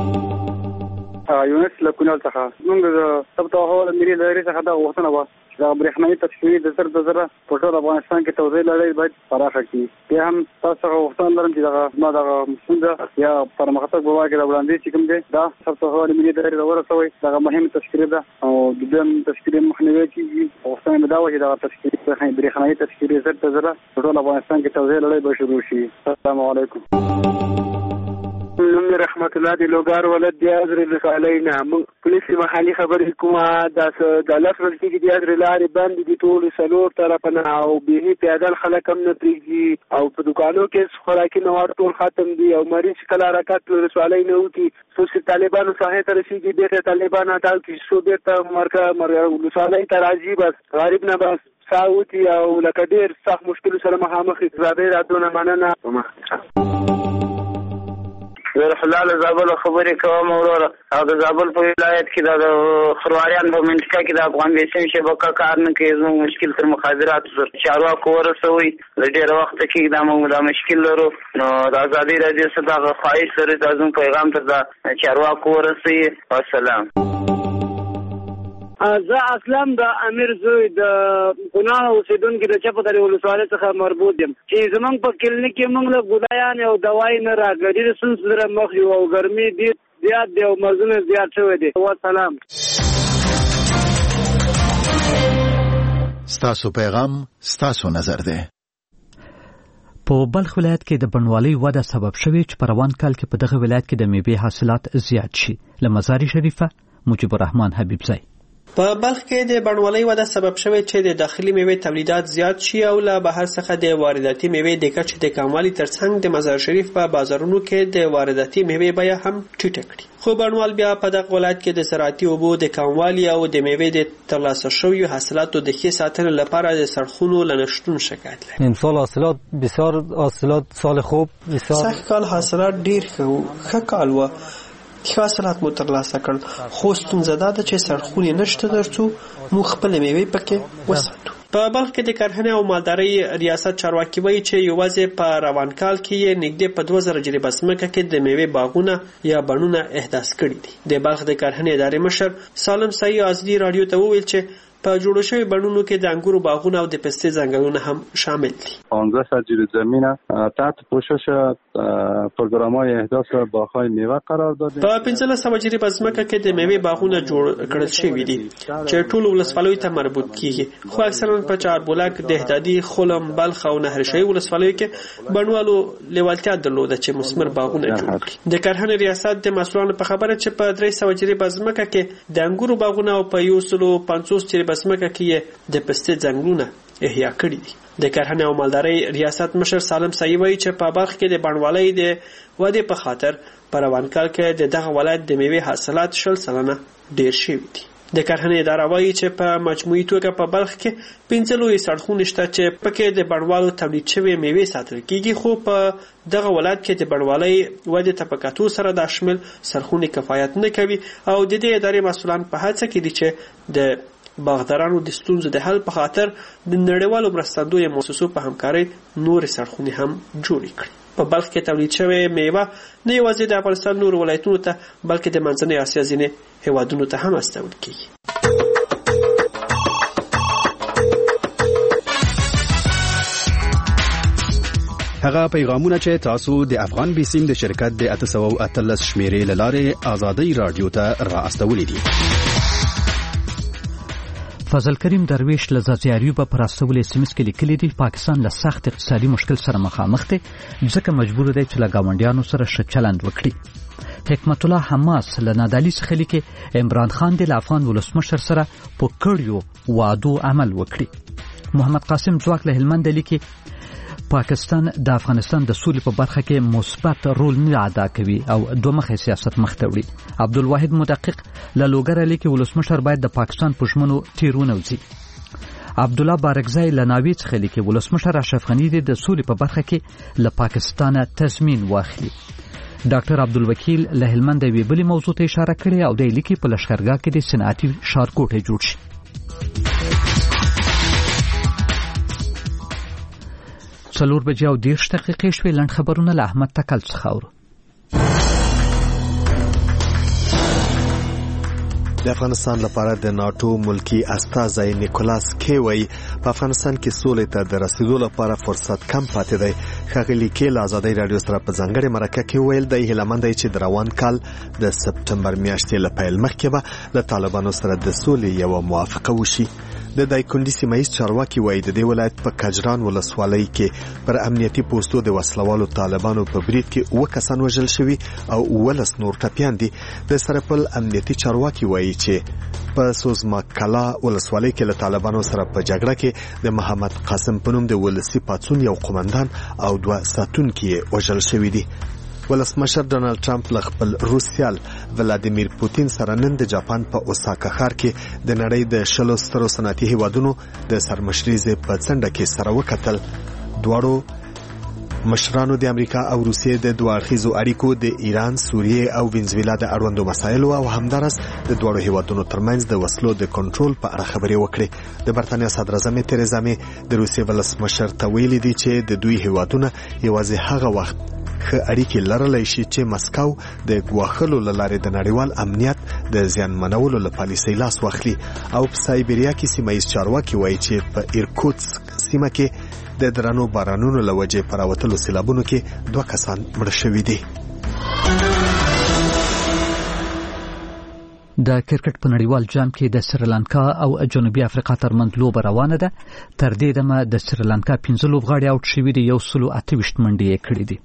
یونس له کونړ څخه موږ د ثبت او حواله ملي ادارې څخه دا غوښتنه وه چې دا برېښنایي تشکیلې د زر د زره په ټول افغانستان کې توزیع لړۍ باید پراخه کړي. بیا هم تاسو څخه غوښتنه لرم چې دغه زما دغه ستونزه یا پرمختګ په واقع کې د وړاندیز چې کوم دی دا ثبت او حواله ملي ادارې ته ورسوئ. دغه مهمه تشکیلې ده او د دې تشکیلې مخنیوی کېږي. غوښتنه مې دا وه چې دغه تشکیلې برېښنایي تشکیلې زر د زره په ټول افغانستان کې توزیع لړۍ به شروع شي. السلام علیکم. نوم رحمت الله دی لوګار ولد دی ازر لسالینا موږ پولیس محلي خبرې کومه د د لاس ورته کې دی ازر لارې باندې دي ټول سلور طرفنه او به پیدل خلک هم نه پریږي او په دکانو کې خوراکي مواد ټول ختم دي او مریض کله حرکت لسالای نه وتی سوس طالبانو ساحه ته رسیدي به طالبان اټال کې شو به ته مرکه لسالای ته راځي بس غریب نه بس ساوتی او لکه ډیر سخت مشکل سره مخامخ زابې راتونه مننه. حلال زابل خبرې کوم وروره او د زابل په ولایت کې د خرواريان په منطقه کې د افغان بیسیم شبکه کار نه کوي. زموږ مشکل تر مخابرات سره چارواکو ورسوي د ډېر وخت کې دا موږ دا مشکل لرو. نو د ازادي راډیو څخه د خواهش سره د زموږ پیغام تر د چارواکو ورسوي. والسلام. زه اصلا د امیر زوی د ګناه اوسیدونکو د چپدرې ولسوالۍ څخه مربوط یم چې زمونږ په کلینیک کې موږ له ګدایان او دوای نه راګړي رسون سره مخ یو او ګرمي ډېر زیات دی او مرزونه زیات شوی دی. والسلام. ستاسو پیغام ستاسو نظر دی. په بلخ ولایت کې د بڼوالۍ وده سبب شوی چې په روان کال کې په دغه ولایت کې د میوې حاصلات زیات شي. له مزاري شریفه مجيب الرحمن حبیبزی. په بلخ کې د بڼوالۍ وده سبب شوی چې د داخلي میوې تولیدات زیات شي او له بهر څخه د وارداتي میوې د کچې د کموالي ترڅنګ د مزار شریف په بازارونو کې د وارداتي میوې بیه هم ټیټه کړې. خو بڼوال بیا په دغه ولایت کې د زراعتي اوبو د کموالي او د میوې د ترلاسه شویو حاصلاتو د ښې ساتنې لپاره د سړکونو له نشتون شکایت لري. امسال حاصلات بسیار حاصلات سال خوب بسیار سږ کال حاصلات ډیر ښه ښه کال و ښه حاصلات مو ترلاسه کړل خو ستونزه دا ده چې سړکونه نشته ترڅو موږ خپل میوې پکې وساتو. په بلخ کې د کرهنې او مالدارۍ ریاست چارواکي وایي چې یوازې په روان کال کې یې نږدې په دوه زره جریبه ځمکه کې د میوې باغونه یا بڼونه احداث کړي دي. د بلخ د کرهنې ادارې مشر سالم سایي ازدي رادیو ته وویل چې په جوړو شوی بڼونو کې د انګورو باغونه او د پستې ځنګلونه هم شامل دي. پانزده سجل زمینه تحت پوشش پروگرام‌های احداث باغ‌های میوه قرار داده. په پنځلس سوه جریبه ځمکه کې د میوې باغونه جوړ کړل شوي دي چې ټول ولسوالیو ته مربوط کیږي. خو اکثرا په چاربولک، دهدادي، خلم، بلخ او نهرشهي ولسوالیو کې بڼوالو لیوالتیا درلوده چې مثمر باغونه جوړ کړي. د کرهنې ریاست د مسؤلانو په خبره چې په درې سوه جریبه ځمکه کې د انګورو باغونه او په یو سل او پنځوس بسمکه کې د پستې ځنګلونه احیا کړي دي. د کرهنې او مالدارۍ ریاست مشر سالم سایي وایي چې په بلخ کې د بڼوالۍ د ودې په خاطر په روان کال کې د دغه ولایت د میوې حاصلات شل سلنه ډیر شوي دي. د کرهنې اداره وایي چې په مجموعي توګه په بلخ کې پنځه لوی سړکونه شته چې پکې د بڼوالو تولید شوی میوې ساتل کیږي. خو په دغه ولایت کې د بڼوالۍ ودې ته په کتو سره د شمل سړکونه کفایت نه کوي او د دې ادارې مسؤلان په هڅه کې دي چې د باغدارانو د ستونزو د حل په خاطر د نړیوالو مرستندویه مؤسسو په همکارۍ نورې سړکونه هم جوړې کړي. په بلخ کې تولید شوی میوه نه یوازې د افغانستان نورو ولایتونو ته بلکې د منځنۍ اسیا ځینې هیوادونو ته هم استول کیږي. هغه پیغامونه چې تاسو د افغان بیسیم د شرکت د اته سوه او اتلس شمیرې له لارې ازادي رادیو ته را استولې دي. فضل کریم درویش له زازیاریو په پراستول اسمس کې لیکلي دي پاکستان له سخت اقتصادي مشکل سره مخامخ دی ځکه مجبور دی چې له گاونډیانو سره ښه چلند وکړي. حکمت الله حماس له نادالي څخه لیکي عمران خان د افغان ولسمشر سره په کړیو وعدو عمل وکړي. محمد قاسم ځواک له هلمند لیکي پاکستان د افغانستان د سولې په برخه کې مثبت رول نه ادا کوي او دوه مخه سیاست مخته وړي. عبدالواحد مدقق له لوګر لیکي ولسمشر باید د پاکستان په ژمنو تیرونه وځي. عبدالله بارکزی له ناوې څخه لیکي ولسمشر اشرف غني د سولې په برخه کې له پاکستانه تضمین واخلي. ډاکټر عبدالوکیل له هلمند یوې بلې موضوع ته اشاره کړې او دی لیکي په لښکرګاه کې د صنعتي ښارګوټی جوړ شي. څلور بجې او دېرش دقیقې شوې. لنډ خبرونه له احمد تکل څخه اورو. د افغانستان لپاره د ناتو ملکی استازی نیکولاس کی وایي په افغانستان کې سولې ته د رسیدو لپاره فرصت کم پاتې دی. ښاغلي کی له ازادۍ راډیو سره په ځانګړې مرکه کې ویل دی هیله مند دی چې د روان کال د سپټمبر میاشتې له پیل مخکې به له طالبانو سره د سولې یوه موافقه وشي. د دایکنډي سیمه ییز چارواکي وایي د دې ولایت په کجران ولسوالۍ کې پر امنیتي پوستو د وسلوالو طالبانو په برید کې اووه کسان وژل شوي او ولس نور ټپیان دي. د سرپل امنیتي چارواکي وایي چې په سوزما کلا ولسوالۍ کې له طالبانو سره په جګړه کې د محمد قاسم په نوم د ولسي پاڅون یو قومندان او دوه ساتونکي وژل شوي دي. ولسمشر ډونالد ټرمپ له خپل روسیال ولادیمیر پوتین سره نن د جاپان په اوساکا ښار کې د نړۍ د شلو سترو صنعتي هیوادونو د سرمشرۍ په څنډه کې سره وکتل. دواړو مشرانو د امریکا او روسیې د دوه اړخیزو اړیکو د ایران، سوریې او وینزویلا د اړوندو مسایلو او همدارس د دواړو هیوادونو ترمنځ د وسلو د کنټرول په اړه خبرې وکړې. د برتانیا صدراعظم تریزا مې د روسیې ولسمشر ته ویلي دي چې د دوی هیوادونه یوازې هغه وخت ښه اړیکې لرلی شي چې مسکو د ګواښلو له لارې د نړیوال امنیت د زیانمنولو له پالیسۍ لاس واخلي. او په سایبریا کې سیمه ییز چارواکي وایي چې په ایرکوتسک سیمه کې د درنو بارانونو له وجې په راوتلو سیلابونو کې دوه کسان مړه شوي دي. د کرکټ په نړیوال جام کې د سریلانکا او جنوبي افریقا ترمنځ لوبه روانه ده. تر دې دمه د سریلانکا پنځه لوبغاړي اوټ شوي دي، یو سلو اته ویشت منډې یې کړې دي.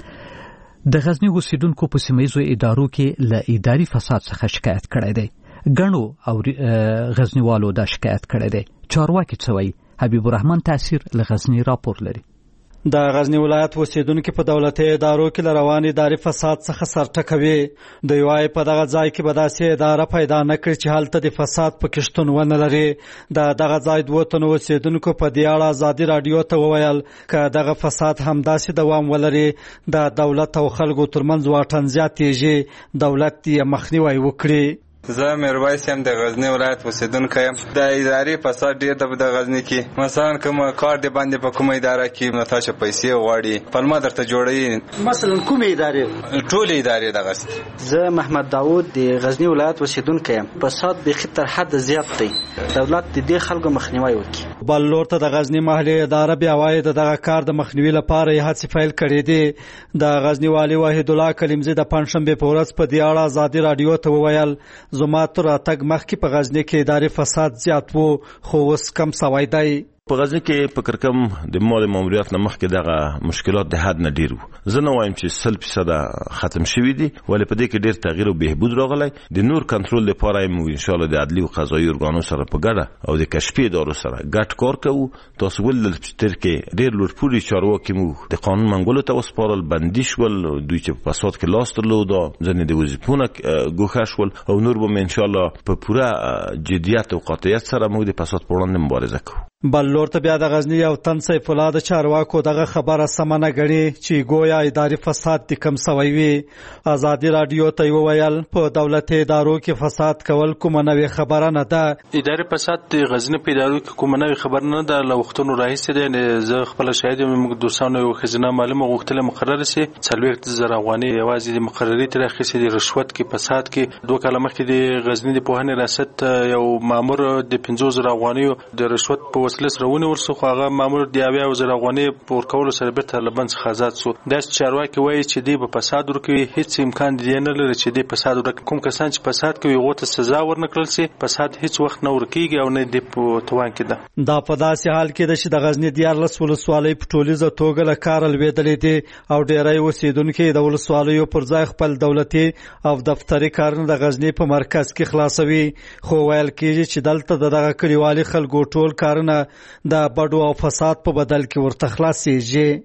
د غزني اوسیدونکو په سیمه ییزو ادارو کې له اداري فساد څخه شکایت کړی دی. ګڼو او غزنیوالو دا شکایت کړی دی. چارواکي څه وایي؟ حبیب الرحمن تاثیر له غزني راپور لري. د غزنی ولایت اوسیدونکو په دولتي ادارو کې روان اداري فساد څخه سرټکوي. دوی وايي په دغه ځای کې به داسې اداره پیدا نه کړي چې هلته د فساد پکې شتون ونه لري. د دغه ځای دوه تنو اوسیدونکو په دې اړه ازادي راډیو ته وویل که دغه فساد همداسې دوام ولري د دولت او خلکو ترمنځ واټن زیاتېږي، دولت یې مخنیوی وکړي. زه میرویس یم، د غزنی ولایت اوسیدونکی یم. د اداري فساد ډېر د غزنی کې مثلا کوم کار دی باندې په کومه اداره کې نو تاسو پیسې غواړي پلمه درته جوړوي. مثلا کومه ادارې؟ ټولې ادارې دغه. زه محمد داوود د غزنی ولایت اوسیدونکی یم. فساد به خطر حد زیات دی، دولت د دې خلکو مخنیوي وکړي. بل لور ته د غزنی محلي اداره بیا وايي دغه کار د مخنیوي لپاره یې هڅې پیل کړې دي. د غزنی والي وحید الله کلیمزی د پنځشنبه په ورځ په دې اړه ازادي راډیو ته وویل زما تر راتګ مخکې په غزنی کې اداري فساد زیات وو، خو اوس کم سوی دی. په غزنی کې په کرکم د مال ماموریت نه مخکې دغه مشکلات د حد نه ډیر وو. زه نه وایم چې سل فیصد ختم شوي دي، ولې په دې کې ډیر تغییر او بهبود راغلی. د نور کنټرول لپاره یې ان شاء الله د عدلي او قضایي ارګانو سره په ګډه او د کشفي ادارو سره ګډ کار کوو. تاسو ولل چې کې ډیر لوړپوړي چارواکي مو د قانون منګولو ته وسپارل، بندي شول، دوی چې په فساد کې لاس درلود، ځنې د وظیفونه ګوښه شول او نور به ان شاء الله په پوره جدیت او قاطعیت سره موږ د فساد پر وړاندې مبارزه کوو. بل لور ته بیا د غزنی یو تن سیف الله د چارواکو دغه خبره سمه نه ګڼي چې گویا اداري فساد د کم سوی وي. ازادي راډیو ته وویل په دولتي ادارو کې فساد کول کومه نوې خبره نه ده. اداري فساد د غزنی په ادارو کې کومه نوې خبره نه ده. له وختونو راهیسې دی. زه خپل شاهد یم، موږ دوستانو یو خزینه معلومه غوښتله مقرره سي څلوېښت زره افغانۍ یوازې د مقررې تر اخیستې د رشوت کې فساد کې. دوه کاله مخکې د غزنی د پوهنې ریاست یو مامور د پنځوس زره افغانۍ د رشوت په وسیله سره ونیول شو، خو هغه مامور د اویا زره افغانۍ په ورکولو سره بیرته له بند څخه آزاد شو. داسې چارواکي وایي چې دی به فساد ورکوي، هیڅ امکان دی نه لري چې دی فساد ورکوي. کوم کسان چې فساد کوي هغو ته سزا ورنکړل شي، فساد هیڅ وخت نه ورکیږي او نه دی په توان کې ده. دا په داسې حال کې ده چې د غزني دیارلس ولسوالۍ په ټولیزه توګه له کاره لوېدلې دي او ډېری اوسېدونکي د ولسوالیو پر ځای خپل دولتي او دفتري کارونه د غزني په مرکز کې خلاصوي. خو ویل کېږي چې دلته د دغه کلیوالي خلکو ټول کارونه د بډو او فساد په بدل کې ورته خلاصېږي.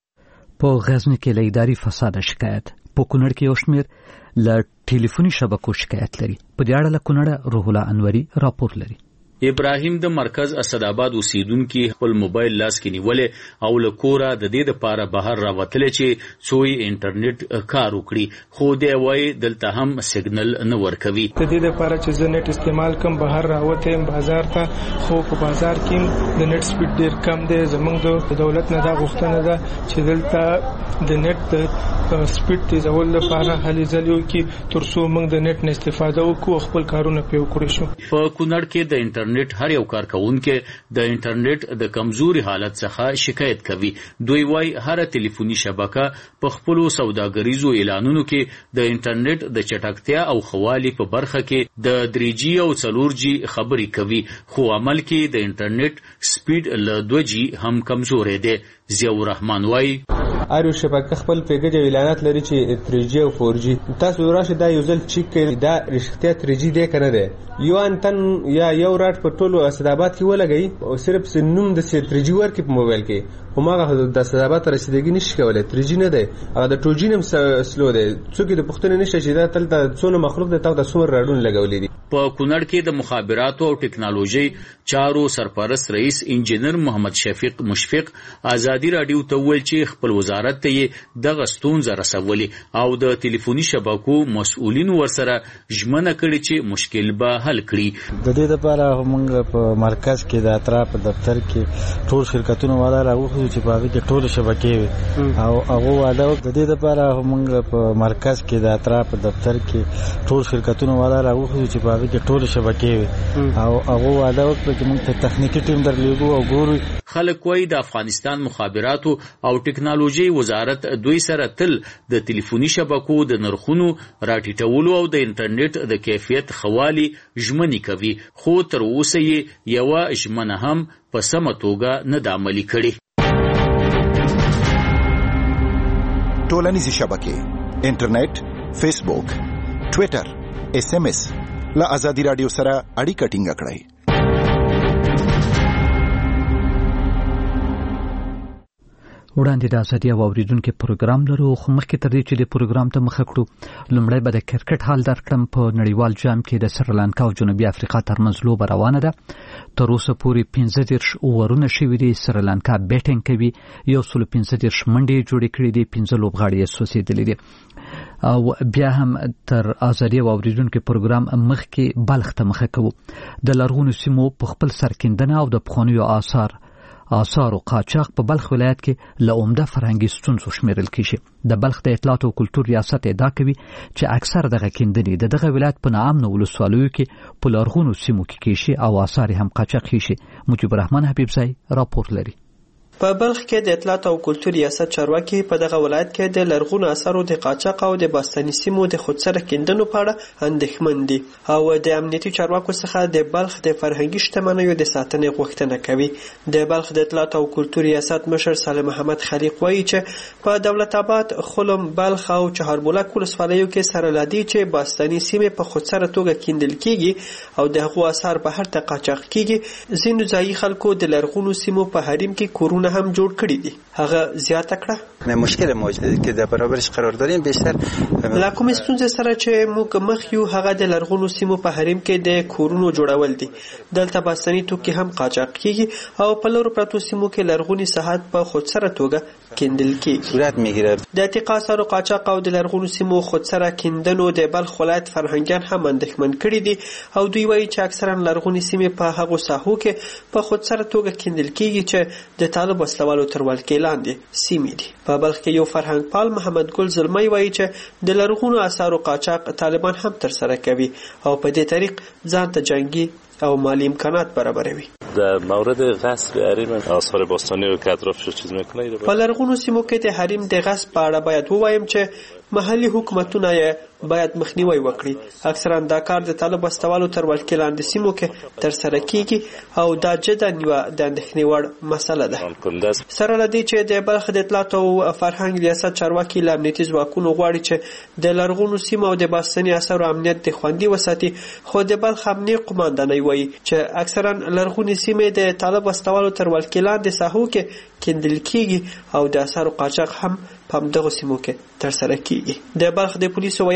په غزني کې له اداري فساد شکایت، په کونړ کې یو شمېر له ټلیفوني شبکو شکایت لري. په دې اړه له کونړه روح الله انوري راپور لري. ابراهیم د مرکز اسداباد اوسیدونکو خپل موبایل لاس کې نیولې او له کوره د دې لپاره بهر راوتل چې څوی انټرنیټ کار وکړي خو دی وای دلته هم سیګنل نه ورکوي. د دې لپاره چې زه نت استعمال کوم بهر راوته بازار ته خو په بازار کې د نت سپیډ ډیر کم دی. زمونږ د دولت نه دا غوښتنه ده چې دلته د نت د سپیډ تیزول لپاره هلي ځلیو کې ترڅو موږ د نت نه استفاده وکړو خپل کارونه په وکړو شو. په کونړ کې د انټرنیټ هر یو کارکونکو د انټرنیټ د کمزوري حالت څخه شکایت کوي. دوی وايي هر ټلیفوني شبکه په خپل سوداګریزو اعلانونو کې د انټرنیټ د چټکتیا او خوالي په برخه کې د درې جی او څلور جی خبري کوي خو عمل کې د انټرنیټ سپیډ له دوه جی هم کمزورې دی. ضیاء الرحمن وايي اړو شبکه خپل پیګج اعلانات لري چې تری جی او فور جی تاسو راشه دا یو ځل چیک کړئ دا رښتیا تری جی دی کنه دی یو انتن یا یو راټ په ټولو اسدابات کې ولګي او صرف سنوم د تری جی ورکې په موبایل کې هماغه د اسدابات رسیدګي نشي کولای. تری جی نه دی هغه د ټو جی نم سلو دی. څوک د پښتون نشه چې دا تل د څونه مخلوق د تاو د سومر راډون لګولې دي. په کونړ کې د مخابراتو او ټکنالوژي چارو سرپرست رئیس انجینر محمد شفیق مشفق ازادي رادیو ته ویل چې خپل وزارت ته د غستونزه رسولې او د ټلیفوني شبکو مسؤلین ورسره ژمنه کړې چې مشکل به حل کړي. د دې لپاره موږ په مرکز کې د اطراف دفتر کې ټول شرکتونو والا راغوښتو چې په هغه کې ټول شبکې وي او هغه والا د دې لپاره موږ په مرکز کې د اطراف دفتر کې ټول شرکتونو والا راغوښتو چې په هغه کې ټول شبکې وي او هغه والا وکړي چې موږ ته تخنیکی ټیم درلېږو او ګورو. خلک وایي د افغانستان مخابراتو او ټکنالوژي وزارت دوی سره تل د ټلیفوني شبکو د نرخونو راټیټولو او د انټرنیټ د کیفیت خوالي ژمنې کوي خو تر اوسه یې یوه ژمنه هم په سمه توګه نه ده عملي کړې. ټولنیزې شبکې انټرنیټ فیسبوک ټویټر اس ام اس له ازادي رادیو سره اړیکه ټینګه کړئ. وړاندې د ازادي او اوریدونکو پروګرام لرو خو مخکې تر دې چې د پروګرام ته مخه کړو لومړی به د کرکټ حال درکړم. په نړیوال جام کې د سریلانکا او جنوبي افریقا ترمنځ لوبه روانه ده. تر اوسه پورې پنځه دېرش اوورونه شوي دي. سریلانکا بیټینګ کوي یو سل پنځه دېرش منډې جوړې کړې دي. پنځه لوبغاړي یې سوځېدلي دي او بیا هم تر ازادي او اوریدونکو پروګرام مخکې بلخ ته مخه کوو. د لرغونو سیمو په خپل سرکیندنه او د پخوانیو آثار آثار او قاچاق په بلخ ولایت کې له عمده فرهنګي ستونزو شمیرل کیږي. د بلخ د اطلاعات او کلتور ریاست ادعا کوي چې اکثر دغه کیندنې د دغه ولایت په ناامنو ولسوالیو کې په لرغونو سیمو کې کیږي او آثار هم قاچاق کیږي. مجيب الرحمن حبیبزی راپور لري. په بلخ کې د اطلاعات او کلتور ریاست چارواکي په دغه ولایت کې د لرغونو اثارو د قاچاق او د باستاني سیمو د خودسره کیندنو په اړه اندېښمن دي او د امنیتي چارواکو څخه د بلخ د فرهنګي شتمنیو د ساتنې غوښتنه کوي. د بلخ د اطلاعات او کلتور ریاست مشر صالح محمد خلیق وایي چې په دولت آباد، خلم، بلخ او چهاربولک ولسوالیو کې سره لدی چې باستاني سیمې په خودسره توګه کیندل کیږي او د هغو اثار په هر ته قاچاق کیږي. ځینو ځایي خلکو د لرغونو سیمو په حریم کې کورونه هم جوړ کړی دي. هغه زیاته کړه نه مشکل موجوده که د برابرش قرار داریم بیشتر لا کوم ستونزه سره چې موږ مخ یو هغه د لرغونو سیمو په حریم کې د کورونو جوړول دي. دلته باستاني توکي هم قاچاق کیږي او په لورو پرتو سیمو کې لرغونی ساحات په خودسره توګه کیندل کیږي. صورت میگیره د اتقاص او قاچاق او د لرغونو سیمو خودسره کیندنو د بلخ ولایت فرهنګیان هم اندېښمن کړي دي او دوی وایي چې اکثرا لرغونی سیمې په هغو ساحو کې په خودسره توګه کیندل کیږي چې د طالب وسلوالو تر ولکې لاندې سیمې دي. په بلخ کې یو فرهنګ پال محمد ګل زلمی وایي چې د لرغونو اثارو قاچاق طالبان هم تر سره کوي او په دې طریق ځان ته جنگي او مالی امکانات برابروي. در مورد غصب حریم آثار باستانی رو که اطرافش چیز میکنه په لرغونو سیمو کې د حریم د غصب په اړه باید ووایم چې محلي حکومتونه یې باید مخنیوي وکړي. اکثرا دا کار د طالب واستوالو تر ولکې لاندې سیمو کې تر سره کیږي او دا جدا نیوه د اندېښنې وړ مسله ده. سره له دې چې د بلخ د اطلاعات او فرهنګ ریاست چارواکي له امنیتي ځواکونو غواړي چې د لرغونو سیمو او د باستاني اثارو امنیت د خوندي وساتي خو د بلخ امنیه قوماندانۍ وایي چې اکثرا لرغونې سیمې د طالب واستوالو تر ولکې لاندې ساحو کې کیندل کیږي او د اثارو قاچاق هم په همدغو سیمو کې تر سره کیږي. د بلخ د پولیسو ویاند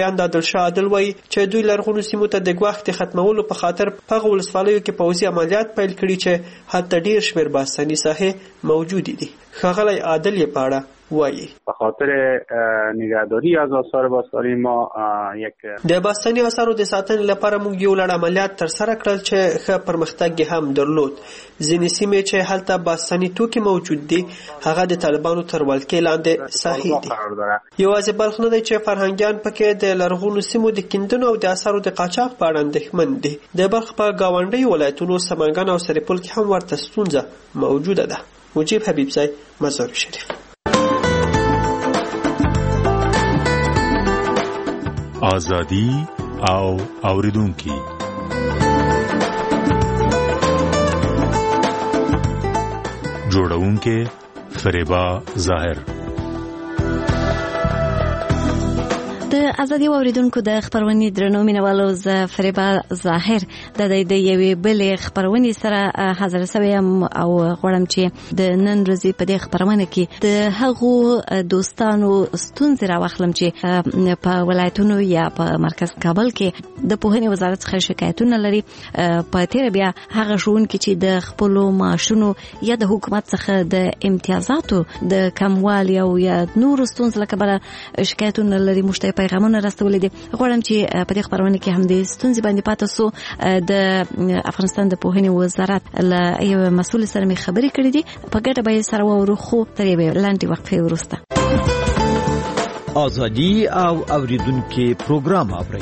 ویاند عادل شاه عادل وایي چې دوی لرغونو سیمو ته د ګواښ د ختمولو په خاطر په هغو ولسوالیو کې پوځي عملیات پیل کړي چې هلته ډیر شمېر باستاني ساحې موجودې دي. ښاغلی عادل یې په اړه وایي به خاطر نگهداری از آثار باستانی ما یک د باستاني آثارو د ساتنې لپاره موږ یو لړ عملیات ترسره کړل چې ښه پرمختګ یې هم درلود. ځینې سیمې چې هلته باستاني توکي موجود دي هغه د طالبانو تر ولکې لاندې ساحې دي. یوازې بلخ نه دی چې فرهنګیان پکې د لرغونو سیمو د کیندنو او د آثارو د قاچاق په اړه اندېښمن دي. د بلخ په ګاونډیو ولایتونو سمنګان او سرپل کې هم ورته ستونزه موجوده ده. مجیب حبیبزی، مزار شریف. آزادی او اوریدونکي جوړونکي فریبا ظاهر. د ازادي اوریدونکو د خبرونې درنو مینوالو ز فریبا ظاهر د د یوې بلې خبرونې سره حاضر شوم او غواړم چې د نن ورځې په دې خبرونه کې د هغو دوستانو ستونزې راوخلم چې په ولایتونو یا په مرکز کابل کې د پوهنې وزارت څخه شکایتونه لري. په تیر بیا هغه ښوونکي چې د خپلو معاشونو یا د حکومت څخه د امتیازاتو د کموالي او یا نورو ستونزو له کبله شکایتونه لري مشته پیغامونه راستولې دي. غواړم چې په دې خبرونه کې هم د ستونزې باندې پاتې سو. د افغانستان د پوهنې وزارت له یو مسؤل سره مې خبرې کړې دي. په ګډه به یې سره وورو خو تر یوې لنډې وقفې وروسته. ازادي او اوریدونکو پروګرام اورئ.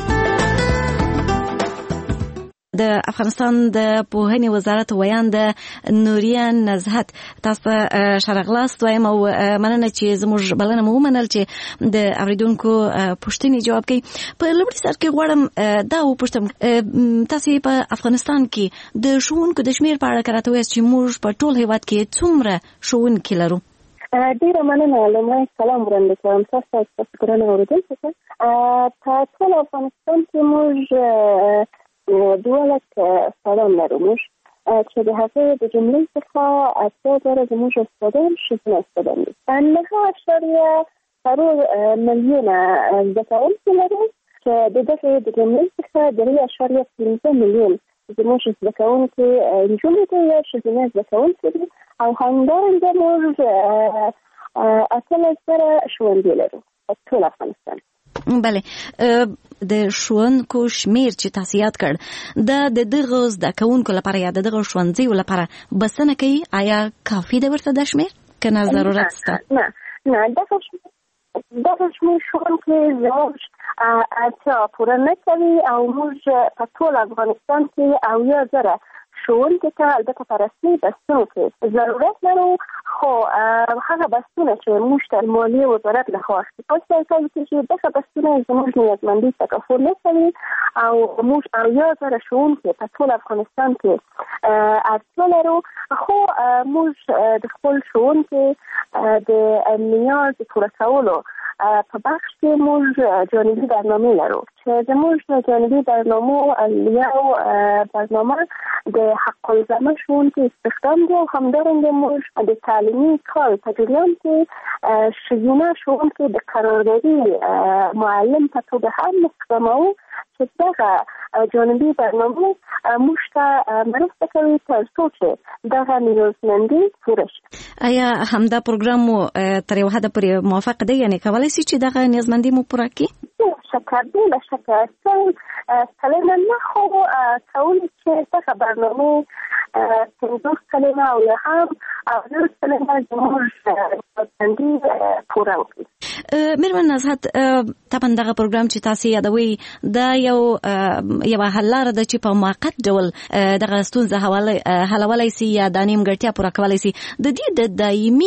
د افغانستان د پوهنې وزارت ویاند نوریا نزهت تاسو شرغلاست وایم او مننه چې زموږ بلنه مو ومنل چې د اوریدونکو پوښتنې جواب کوي. په لومړي سر کې غواړم دا وپوښتم تاسو په افغانستان کې د ښوونکو د شمیر په اړه راته وایئ چې موږ په ټول هیواد کې څومره ښوونکي لرو؟ ډیره مننه. لومړی سلام وړاندې کوم تاسو ته ګرانه اوریدونکو. په ټول افغانستان کې موږ دولت استادان لرو موږ چې د هغې د جملې څخه اتیا زره زموږ استادان ښځینه استادان دي. نهه اعشاریه څلور میلیونه زده کوونکي لرو چې د دغې د جملې څخه درې اعشاریه پنځه میلیون زموږ زده کوونکي نجونې دي یا ښځینه زده کوونکي دي او همدارنګه موږ اتلس زره ښوونځي لرو په ټول افغانستان. بله د ښوونکو شمیر چې تاسو یاد کړ دا د دغه زده کوونکو لپاره یا د دغه ښوونځیو لپاره بسنه کوي؟ آیا کافي دی ورته د شمیر که نه ضرورت شته؟ نه نه دغه دغه شمیر ښوونکي زموږ اړتیا پوره نه کوي او موږ په ټول افغانستان کې اویا زره ښوونکي ته البته په رسمي بستونو کې ضرورت لرو خو هغه بستونه چې موږ ته مالیې وزارت لخوا اخیستل کوي چې دغه بستونه زموږ نیازمندي تکفل نه کوي او موږ اویا زره ښوونکي په ټول افغانستان کې اړتیا لرو خو موږ د خپل ښوونکي د نیاز پوره کولو په بخش کې موږ جانبي برنامه لرو چې زموږ جانبي برنامه یو برنامه د حق الزامه ښوونکي استخدام دی او همدارنګه موږ د تعلیمي کال په جریان کې ښځینه ښوونکي د قراردادي معلم په توګه هم استخداموو چې دغه جانبي برنامه موږ ته مرسته کوي تر څو چې دغه نیازمندي پوره شي. آیا همدا پروګرام مو تر یو حده پورې موافق دی یعنې کولی شي چې دغه نیازمندي مو پوره کړي؟ شکر دی له شکر سلنه نه خو کولی چې دغه برنامه پنځوس سلنه او یا هم اویا سلنه زموږ نیازمندي پوره وکړي. میرمن نزهت طبعا دغه پروګرام چې تاسو یادوي دا یو یوه حل لاره ده چې په موقت ډول دغه ستونزه حلولی سي یا دا نیمګړتیا پوره کولی سي. د دې د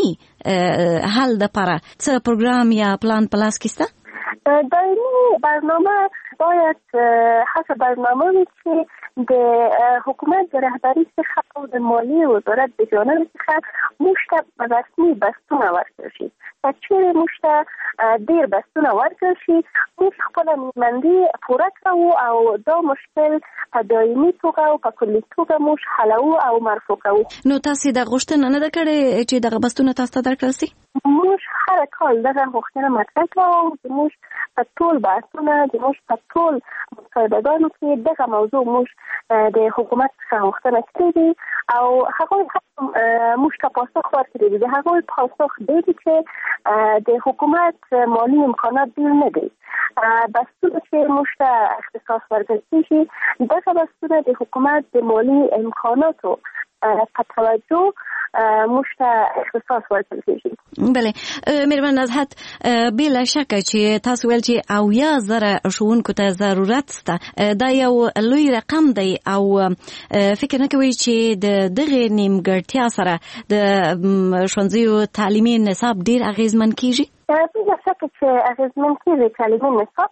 دایمي حل دپاره څه پروګرام یا پلان په لاس کې شته؟ دایمي برنامه باید هغه برنامه وي چې د حکومت د رهبري څخه او د مالیې وزارت د جانب څخه موږ ته په رسمي بستونه ورکړل شي. که چیرې موږ ته ډېر بستونه ورکړل شي موږ خپله نیمندي پوره کوو او دا مشکل په دایمي توګه او په کلي توګه موږ حلوو او مرفوع کوو. نو تاسو د غوښتنه نه ده کړې چې دغه بستونه تاسو ته درکړل شي؟ موږ هر کال دغه غوښتنه مطرح کوو او زموږ په ټول بحث بحثونه د موږ په ټول مصاحبهګانو کې دغه موضوع موږ د حکومت څخه غوښتنه کړې دي او هغوی هم موږ ته پاسخ ورکړی دی. د هغوی پاسخ دی چې د حکومت مالی امکانات ډېر نه دي. بحثونه چې موږ ته اختصاص ورکړل کېږي دغه بحثونه د حکومت د مالی امکاناتو په توجه موږ ته اختصاص ورکړل کېږي. بله میرمن نزهت بلا شکه چې تاسو ویل چې اویا زره ښوونکو ته ضرورت شته دا یو لوی رقم دی او فکر نه کوئ چې د دغې نیمګړتیا سره د ښوونځیو تعلیمي نصاب ډېر اغېزمن کېږي؟ بلا شکه چې اغېزمن کېږي تعلیمي نصاب.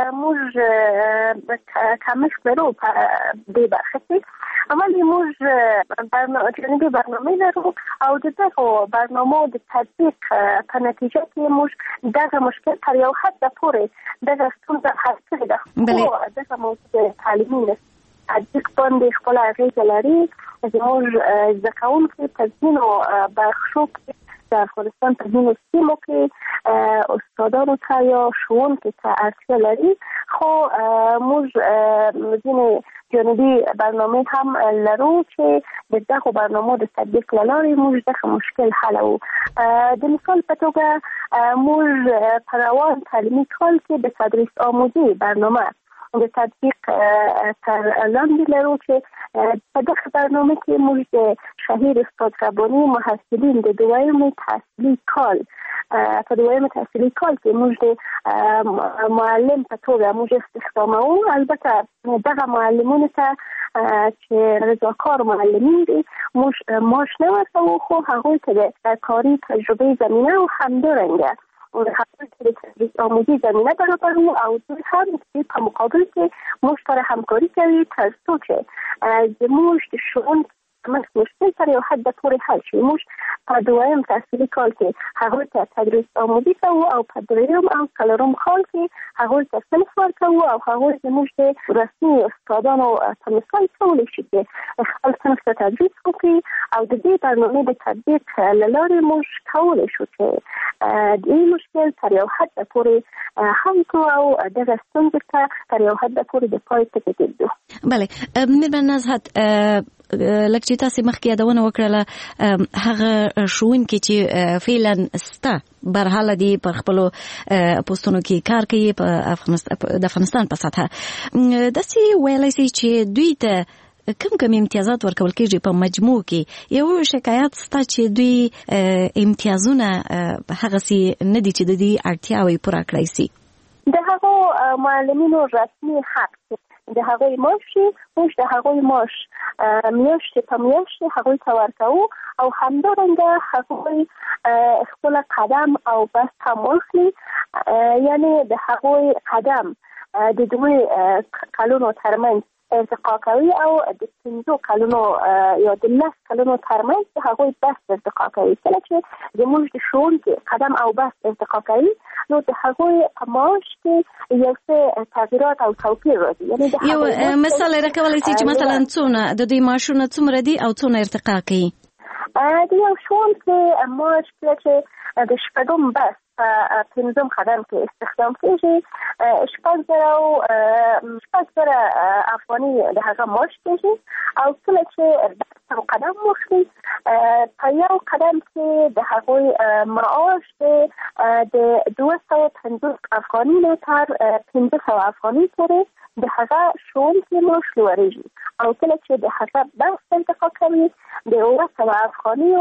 موږ کمښت لرو په دې برخه کې ولی موږ جانبي برنامه لرو او د دغو برنامو د تطبیق په نتیجه کې موږ دغه مشکل تر یو حد پورې دغه ستونزه حل کړې ده. خو دغه موضوع تعلیمي تطبیق باندې خپله اغېزه لري. زموږ زده کوونکي په ځینو برخو کې د افغانستان په ځینو سیمو کې استادانو ته یا ښوونکو ته اړتیا لري خو موږ ځینې جانبي برنامه هم لرو چې د دغو برنامو د تطبیق له لارې موږ دغه مشکل حلوو. د مثال په توګه موږ په روان تعلیمي کال کې د تدریس آموزي برنامه د تطبیق تر لاندې لرو چې په دغه برنامه کې موږ د شهیر استاد رباني محصلین د دویم تحصیلي کال په دویم تحصیلي کال کې موږ د معلم په توګه موږ استخداموو. البته دغه معلمینو ته چې رضاکار معلمین دي موږ معاش نه ورکوو خو هغوی ته د کاري تجربې زمینه او همدارنګه او هغوی ته د تدریس آموزي زمینه برابروو او دوی هم په مقابل کې موږ سره همکاري کوي تر څو چې زموږ د ښوونکو ترمنځ مشکل تر یو حد پورې حل شي. موږ په دویم تحصیلي کال کې هغوی ته تدریس آموزي کوو او په درېیم او څلورم کال کې هغوی ته صنف ورکوو او هغوی زموږ د رسمي استادانو په مثال کولی شي چې خپل صنف ته تدریس وکړي او د دې برنامې د تطبیق له لارې موږ کولی شو چې دې مشکل تر یو حد پورې حل کړو او دغه ستونزې ته تر یو حد پورې د پای ته ورسوو. بله میرمن نزهت لکه چې تاسې مخکې یادونه وکړله هغه ښوونکي چې فعلا سته برحاله دي په خپلو پوستونو کې کار کوي په د افغانستان په سطحه داسې ویلی سي چې دوی ته کم کم امتیازات ورکول کېږي په مجموع کې یو شکایت سته چې دوی امتیازونه هغسې نه دي چې د دې اړتیاوې پوره کړی سي. د هغو معلمینو رسمي حق د هغوی معاش موږ د هغوی معاش میاشتې په میاشتې هغوی ته ورکوو او همدارنګه هغوی خپل قدم او بست هم واخلي یعنی د هغوی قدم د دوی کلونو ترمنځ ارتقا کوي او د پنځو کلونو یا د لس کلونو ترمنځ هغوی بست ارتقا کوي. کله چې زموږ د ښوونکي قدم او بست ارتقا کوي نو د هغوی په معاش کې یو څه تغییرات او توپیر راځي. یعنی د یو مثال راکولی سي چې مثلا څونه د دوی معاشونه څومره دي او څونه ارتقا کوي؟ د یو ښوونکي معاش کله چې د شپږم بست په پنځم قدم کې استخدام کېږي شپږ زره او شپږ زره افغاني د هغه معاش کېږي او کله چې قدم واخلي په یو قدم کې د هغوی معاش د دوه سوه پنځوس افغاني نه تر پنځه سوه افغاني پورې د هغه ښوونکي معاش لوړېږي او کله چې د هغه بست ارتقا کوي د اوه سوه افغانیو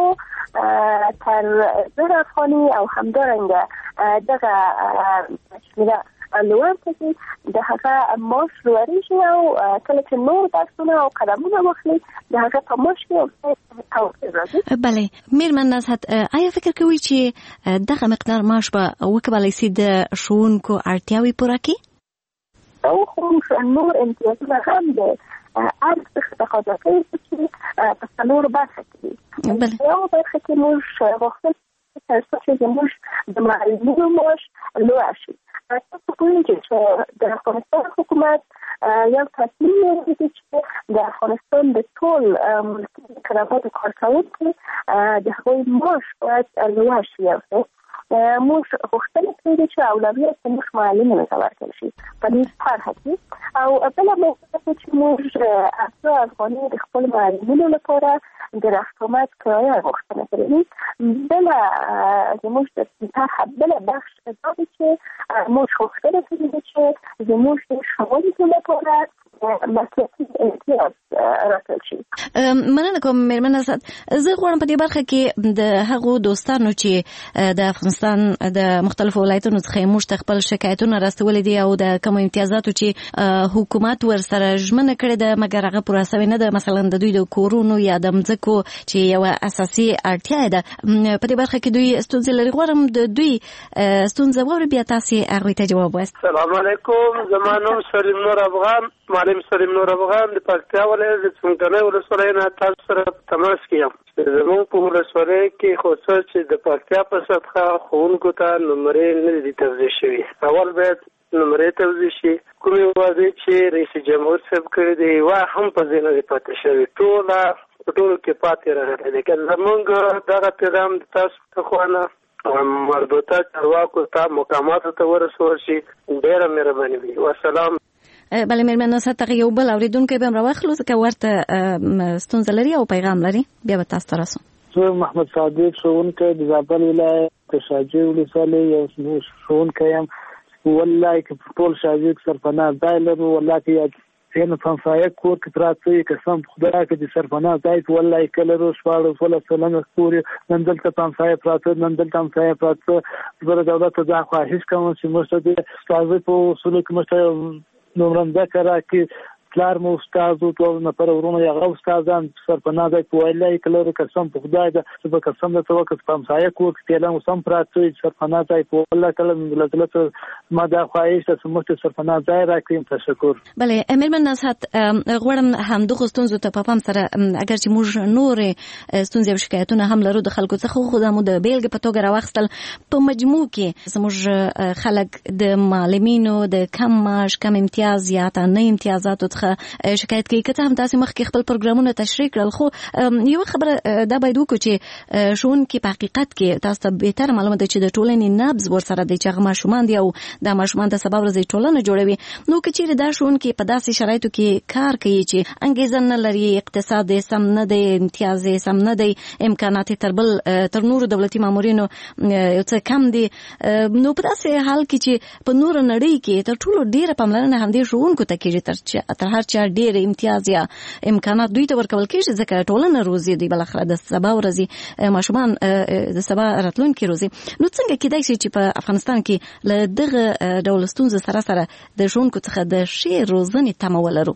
تر زر افغاني او همدارنګه دغه شمیره لوړ کړي د هغه معاش لوړېږي او کله چې نور درسونه او قدمونه واخلي د هغه په معاش کې یو توپیر راځي. بله میرمن نزهت آیا فکر کوئ چې دغه مقدار معاش به وکولی سي د ښوونکو اړتیاوې پوره کړي؟ او خو نور امتیازونه هم د ارزښت تقاضا کوي چې په څلورو برخه کې دي. په یوه برخه کې موږ غوښتل تر څو چې زموږ د معلمینو معاش لوړ شي. تاسو پوهېږئ چې د افغانستان حکومت یو تصمیم لري چې د افغانستان د ټول ملکي خدماتو کارکوونکي د هغوی معاش باید لوړ شي. موږ غوښتنه کوي چې اولویت موږ معلمینو ته ورکړل شي په دې طرحه کې او بله موضوع چې موږ اتیا افغانۍ د خپل معلمینو لپاره د رحمت کرایه غوښتنه کړې بله زموږ د طرحه بله بخش دا دی چې موږ غوښتنه کړې ده چې زموږ د ښوونکو لپاره مسلکي امتیاز راکړل شي. مننه کوم میرمن اسد. زه غواړم په دې برخه کې د هغو دوستانو چې د افغانستان د مختلفو ولایتونو څخه موږ ته خپل شکایتونه راستولي دي او د کوم امتیازاتو چې حکومت ورسره ژمنه کړې ده مګر هغه پوره شوې نه ده، مثلا د دوی د کورونو یا د مځکو چې یو اساسي اړتیا ده، په دې برخه کې دوی ستونزې لري. غواړم د دوی ستونزه واوري بیا تاسو هغه ته جواب وایاست. السلام علیکم، زما نوم سلیم نور افغان، معلم سلیم نور افغان د پکتیا ولایت د څنګه ولسوالۍ نه تاسو سره تماس کیم. زموږ په ولسوالۍ کې خو څه چې د پکتیا په سطحه ښوونکو ته نمرې نه دي توزیع شوي. اول باید نمرې توزیع شي. کومې وعدې چې رئیس جمهور صاحب کړي دي یوه هم په ځای نه دي پاتې شوي، ټوله په ټولو کې پاتې راغلی دی. که زموږ دغه پیغام د تاسو څخه نه مربوطه چارواکو ته مقاماتو ته ورسول شي ډېره مهرباني وي. والسلام. بله میرمن نصرت هغه یو بل اوریدونکی به هم راواخلو ځکه ورته ستونزه لري او پیغام لري، بیا به تاسو ته رسو. زه محمد صادق ښوونکی د زابل ولایت د شاجوی ولسوالۍ یو ښوونکی یم. والله که په ټول شاجوی کې سرپناه ځای لرو، والله که یعنې په همسایه کور کې پراته وي، قسم په خدای که د سرپناه ځای کې والله که لرو شپاړس ولس سلنه کور نن دلته په همسایه پراته نن دلته همسایه پراته. زه د دولت ته دا خواهش کوم چې موږ ته د استازي په اصولو کې موږ ته نمرمځکه راکړي. پلار مو استاد و، دوه نفره ورونه یې هغه استادان سرپناه ځای په ویلای که لرو قسم په خدای ده چې به قسم درته وکړه په همسایه کور کې تېله اوس هم پراته وي سرپناه ځای په والله کله له زړه څخه ما دا خواهش ده چې موږ ته سرپناه ځای راکړي. تشکر. بله میرمن نصحت، غواړم همدغو ستونزو ته په پام سره اگر چې موږ نورې ستونزې او شکایتونه هم لرو د خلکو څخه، خو دا مو د بیلګې په توګه راواخیستل. په مجموع کې زموږ خلک د معلمینو د کم معاش کم امتیاز یا حتی نه امتیازاتو څخه شکایت کوي. که څه هم تاسو مخکې خپل پروګرامونه تشریح کړل، خو یو خبره دا باید وکړو چې ښوونکي په حقیقت کې تاسو ته بهتره معلومه ده چې د ټولنې نبض ورسره دی چې هغه ماشومان دي او دا ماشومان د سبا ورځې ټولنه جوړوي. نو که چیرې دا ښوونکي په داسې شرایطو کې کار کوي چې انګېزه نه لري، اقتصاد یې سم نه دی، امتیاز یې سم نه دی، امکانات یې تر بل تر نورو دولتي مامورینو یو څه کم دي، نو په داسې حال کې چې په نوره نړۍ کې تر ټولو ډېره پاملرنه همدې ښوونکو ته کېږي تر هر چا ډېر امتیاز یا امکانات دوی ته ورکول کېږي ځکه ټولنه روزي دوی بالاخره د سبا ورځې ماشومان د سبا راتلونکي روزي. نو څنګه کېدای شي چې په افغانستان کې له دغه ډول ستونزو سره سره د ښوونکو څخه د ښې روزنې تمه ولرو؟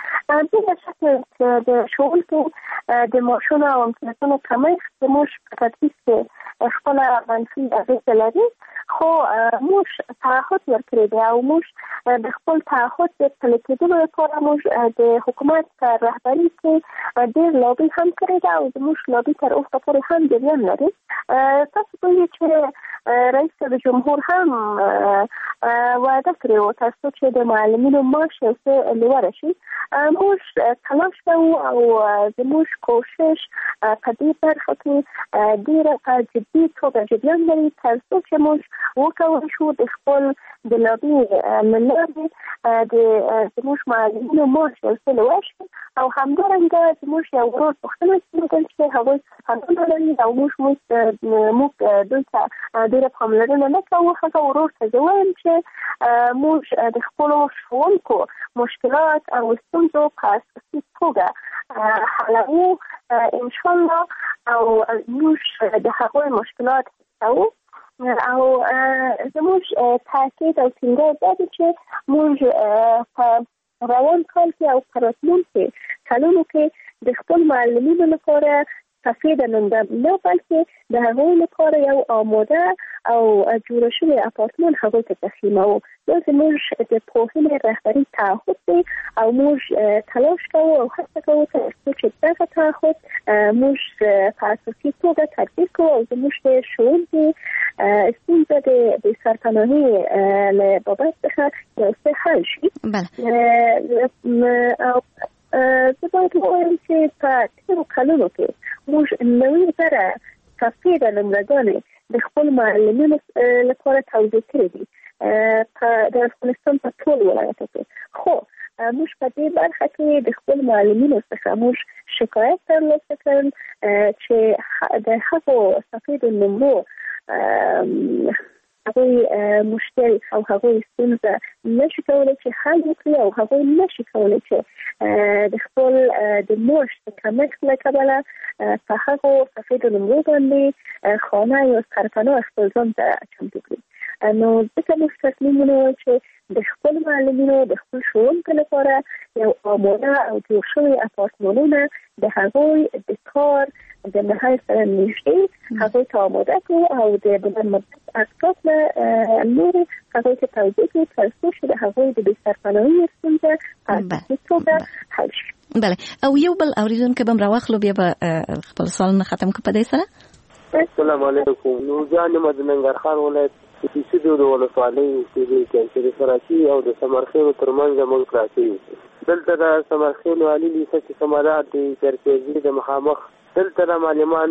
بلا شک د ښوونکو د معاشونو او امتیازونو کمښت زموږ په تدریس کې خپله منفي اغېزه لري، خو موږ تعهد ورکړی دی او موږ د خپل تعهد د پلي کېدلو لپاره موږ د حکومت په رهبري کې ډېر لابي هم کړې ده او زموږ لابي تر اوسه پورې هم جریان لري. تاسو پوهېږئ چې رئیس جمهور هم وعده کړې وه ترڅو چې د معلمینو معاش یو څه لوړه شي. موږ تلاش کوو او زموږ کوشش په دې برخه کې ډېره په جدي توګه جریان لري ترڅو چې موږ وکولی شو د خپل د لابي له لارې د زموږ معلمینو معاش یو څه لوړ شي او همدارنګه زموږ یو ورور پوښتنه کېږي چې هغوی قانون لري او موږ موږ دوی ته ډېره پاملرنه نه کوو. هغه ورور ته زه وایم چې موږ د خپلو ښوونکو مشکلات او ستونزو په اساسي توګه حلوو انشاءالله او موږ د هغوی مشکلات حلوو او زموږ تاکید او ټینګار دا دی چې موږ په روان کال کې او په راتلونکي کلونو کې د خپل معلمینو لپاره سفید ننده نه بلکې د هغوی لپاره یو آماده او جوړه شوی اپارتمان هغوی ته تسلیموو. دا زموږ د پوهنې رهبري تعهد دی او موږ تلاش کوو او هڅه کوو ترڅو چې دغه تعهد موږ په اساسي توګه تطبیق کوو او زموږ د ښوونکي ستونزه د سرپناهي له بابت څخه یو څه حل شي. او زه باید ووایم چې په تېرو کلونو کې موږ نوي زره سفیده نمرګانې د خپل معلمینو لپاره توضیح کړی دي د افغانستان په ټول ولایتو کې. خو موږ په دې برخه کې د خپل معلمینو څخه موږ شکایت ترلاسه کړل چې د هغو سفید نمرو هغوی مشکل او هغوی ستونزه نشي کولی چې حل وکړي او هغوی نشي کولی چې د خپل د معاش د کمښت له کبله په هغو سفید نمرو باندې خانه یا سرپناه خپل ځان ته چمتو کړي. نو ځکه موږ تصمیم ونیول چې د خپل معلمینو د خپل ښوونکو لپاره یو آماده او جوړ شوي اپارتمانونه د هغوی د کار د محل سره نږدې هغوی ته آماده کړو او د بلند مدت اقساط نه نورې هغوی ته توضیح کړو تر څو چې د هغوی د بېسرپناهي ستونزه په اساسي توګه حل شي. بله، او یو بل اورېدونکی به م راواخلو بیا به خپل سوالونه ختم کړو په دې سره. السلام علیکم. نورجان یم د ننګرهار ولایت د پیسیدو د ولسوالۍ اوسېدونکی یم چې د سراچي او د سمرخیلو ترمنځ زموږ کراچۍ وي. دلته د سمرخیلو عالي لیسه چې سمادات د چرکیزي د مخامخ دلته د معلمان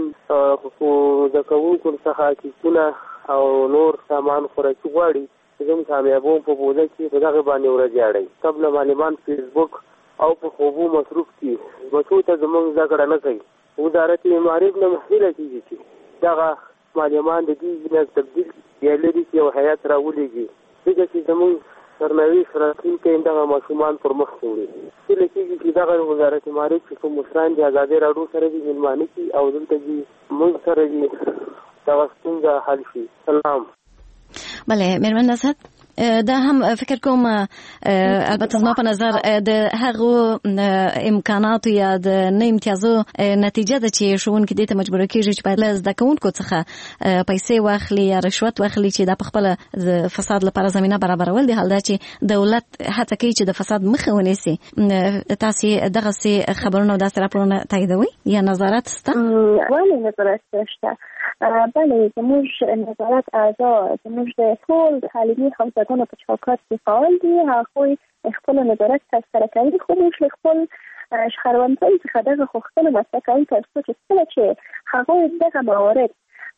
زده کوونکو څخه کیسونه او نور سامان خوراکي غواړي چې زموږ کامیابوم په بوده کې په دغه باندې ورځې اړوي. قبله معلمان فیسبوک او په خوبو مصروف دي، بچو ته زموږ زده کړه نه کوي. وزارت معارف نه محیله کېږي چې دغه معلمان د دې جنس تبدیل یا لري چې یو حیات راولېږي ځکه چې زموږ سرنوشت راتلونکی دغه ماشومان پر مخ وړي. هیله کېږي چې دغه وزارت معارف چې کوم مشران د ازادۍ راډیو سره دي مېلمانه کړي او دلته دي موږ سره دي دغه ستونزه حل شي. سلام. بله، مېرمن نصرت، دا هم فکر کوم البته زما په نظر د هغو امکاناتو یا د نه امتیازو نتیجه ده چې ښوونکي دې ته مجبوره کېږي چې باید له زده کوونکو څخه پیسې واخلي یا رشوت واخلي چې دا په خپله د فساد لپاره زمینه برابرول دي، حال دا چې دولت هڅه کوي چې د فساد مخه ونیسي. تاسې دغسې خبرونه او داسې راپورونه تاییدوئ یا نظارت شته؟ ولې نظارت شته؟ بله، زموږ نظارت اعضا زموږ د ټول تعلیمي حوزهګانو په چوکاټ کې فعال دي. هغوی خپل نظارت ترسره کوي، خو موږ له خپل شخړوندۍ څخه دغه غوښتنه مطرح کوو تر څو چې کله چې هغوی دغه موارد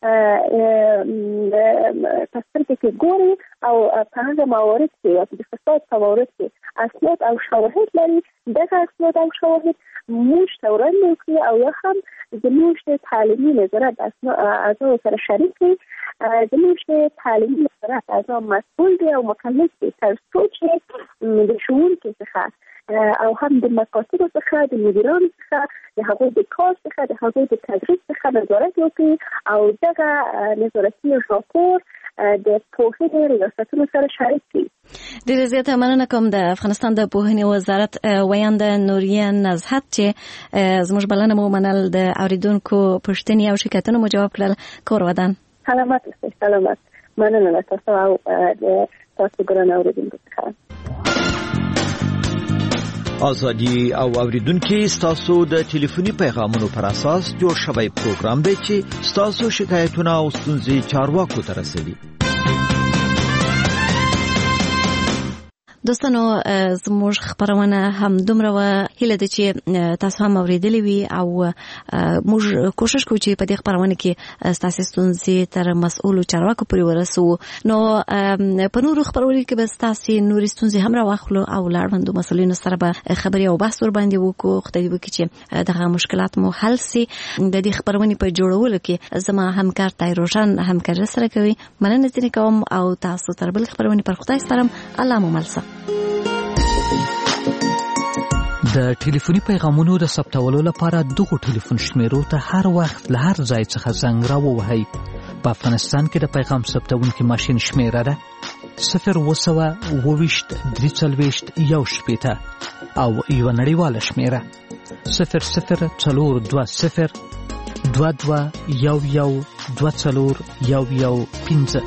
په سترګې کې ګوري او په هغه موارد کې یا د فساد په موارد کې اسناد او شواهد لري، دغه اسناد او شواهد موږ ته وړاندې وکړي او یا هم زموږ د تعلیمي نظارت اعضاو سره شریک کړي. زموږ د تعلیمي نظارت اعضا مسئول دي او مکلف دي تر څو چې د ښوونکي څخه او هم د مکاتبو څخه د مدیرانو څخه د هغوی د کار څخه د هغوی د تدریس څخه نظارت وکړي او دغه نظارتي راپور د پوهنې ریاستونو سره شریک کړي. ډېره زیاته مننه کوم د افغانستان د پوهنې وزارت ویانده نوریه نزهت چې زموږ بلنه مو ومنل، د اورېدونکو پوښتنې او شکایتونه مو جواب کړل. کور ودان. سلامت اوسئ. سلامت. مننه له تاسو او د تاسو ګران اورېدونکو څخه. ازادي او اوریدونکو ستاسو د ټلیفوني پیغامونو پر اساس جوړ شوی پروګرام دی چې ستاسو شکایتونه او ستونزې چارواکو ته رسوي. دوستانو، زموږ خبرونه هم دومره وه. هیله ده چې تاسو هم اورېدلې وي او موږ کوشش کوو چې په دې خبرونه کې ستاسو ستونزې تر مسؤلو چارواکو پورې ورسوو. نو په نورو خبرونو کې به ستاسو نورې ستونزې هم راواخلو او له اړوندو مسؤلینو سره به خبرې او بحث ورباندې وکړو. خدای دې وکړي چې دغه مشکلات مو حل سي. د دې خبرونې په جوړولو کې زما همکار تایروژان همکاري سره کوي. مننه ځینې کوم او تاسو تر بل خبرونې پر خدای سپارم. الله مو مل شه. د ټلیفوني پیغامونو د ثبتولو لپاره دغه ټلیفون شمیرو ته هر وخت له هر ځای څخه زنګ راووهئ. په افغانستان کې د پیغام ثبتونکي ماشین شمیره ده صفر اوه سوه اوه ویشت درې څلوېښت یو شپېته او یوه نړیواله شمیره صفر صفر څلور دوه صفر دوه دوه یو یو دوه څلور یو یو پنځه.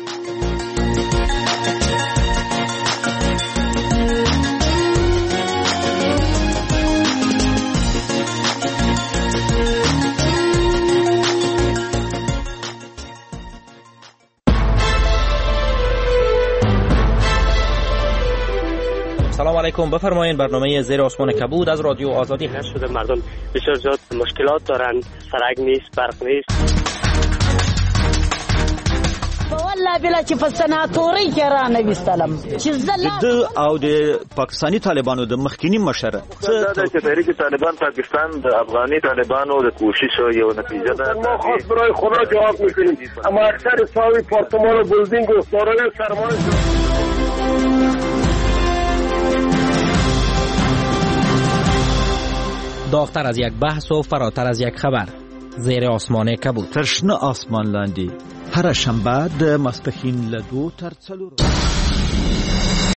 سلام علیکم. بفرمایید. برنامه زیر آسمان کبود از رادیو آزادی هست. شده مردم بسیار زیاد مشکلات دارند، سرک نیست، برق نیست. والله بلا چې په سناتوري کې را نه وستلم چې زله او د پاکستانی طالبانو د مخکینی مشر دا چې تحریک طالبان پاکستان د افغاني طالبانو د کوشش یو نتیجه ده. ما خاص برای خدا جواب میکنیم اما اکثر ساوی پارتمان و بلدینگ و سارای سرمایه داغتر از یک بحث و فراتر از یک خبر زیر آسمان کبود تر شنه آسمان لاندې هر شنبه د ماسپښین له دوه تر څلورو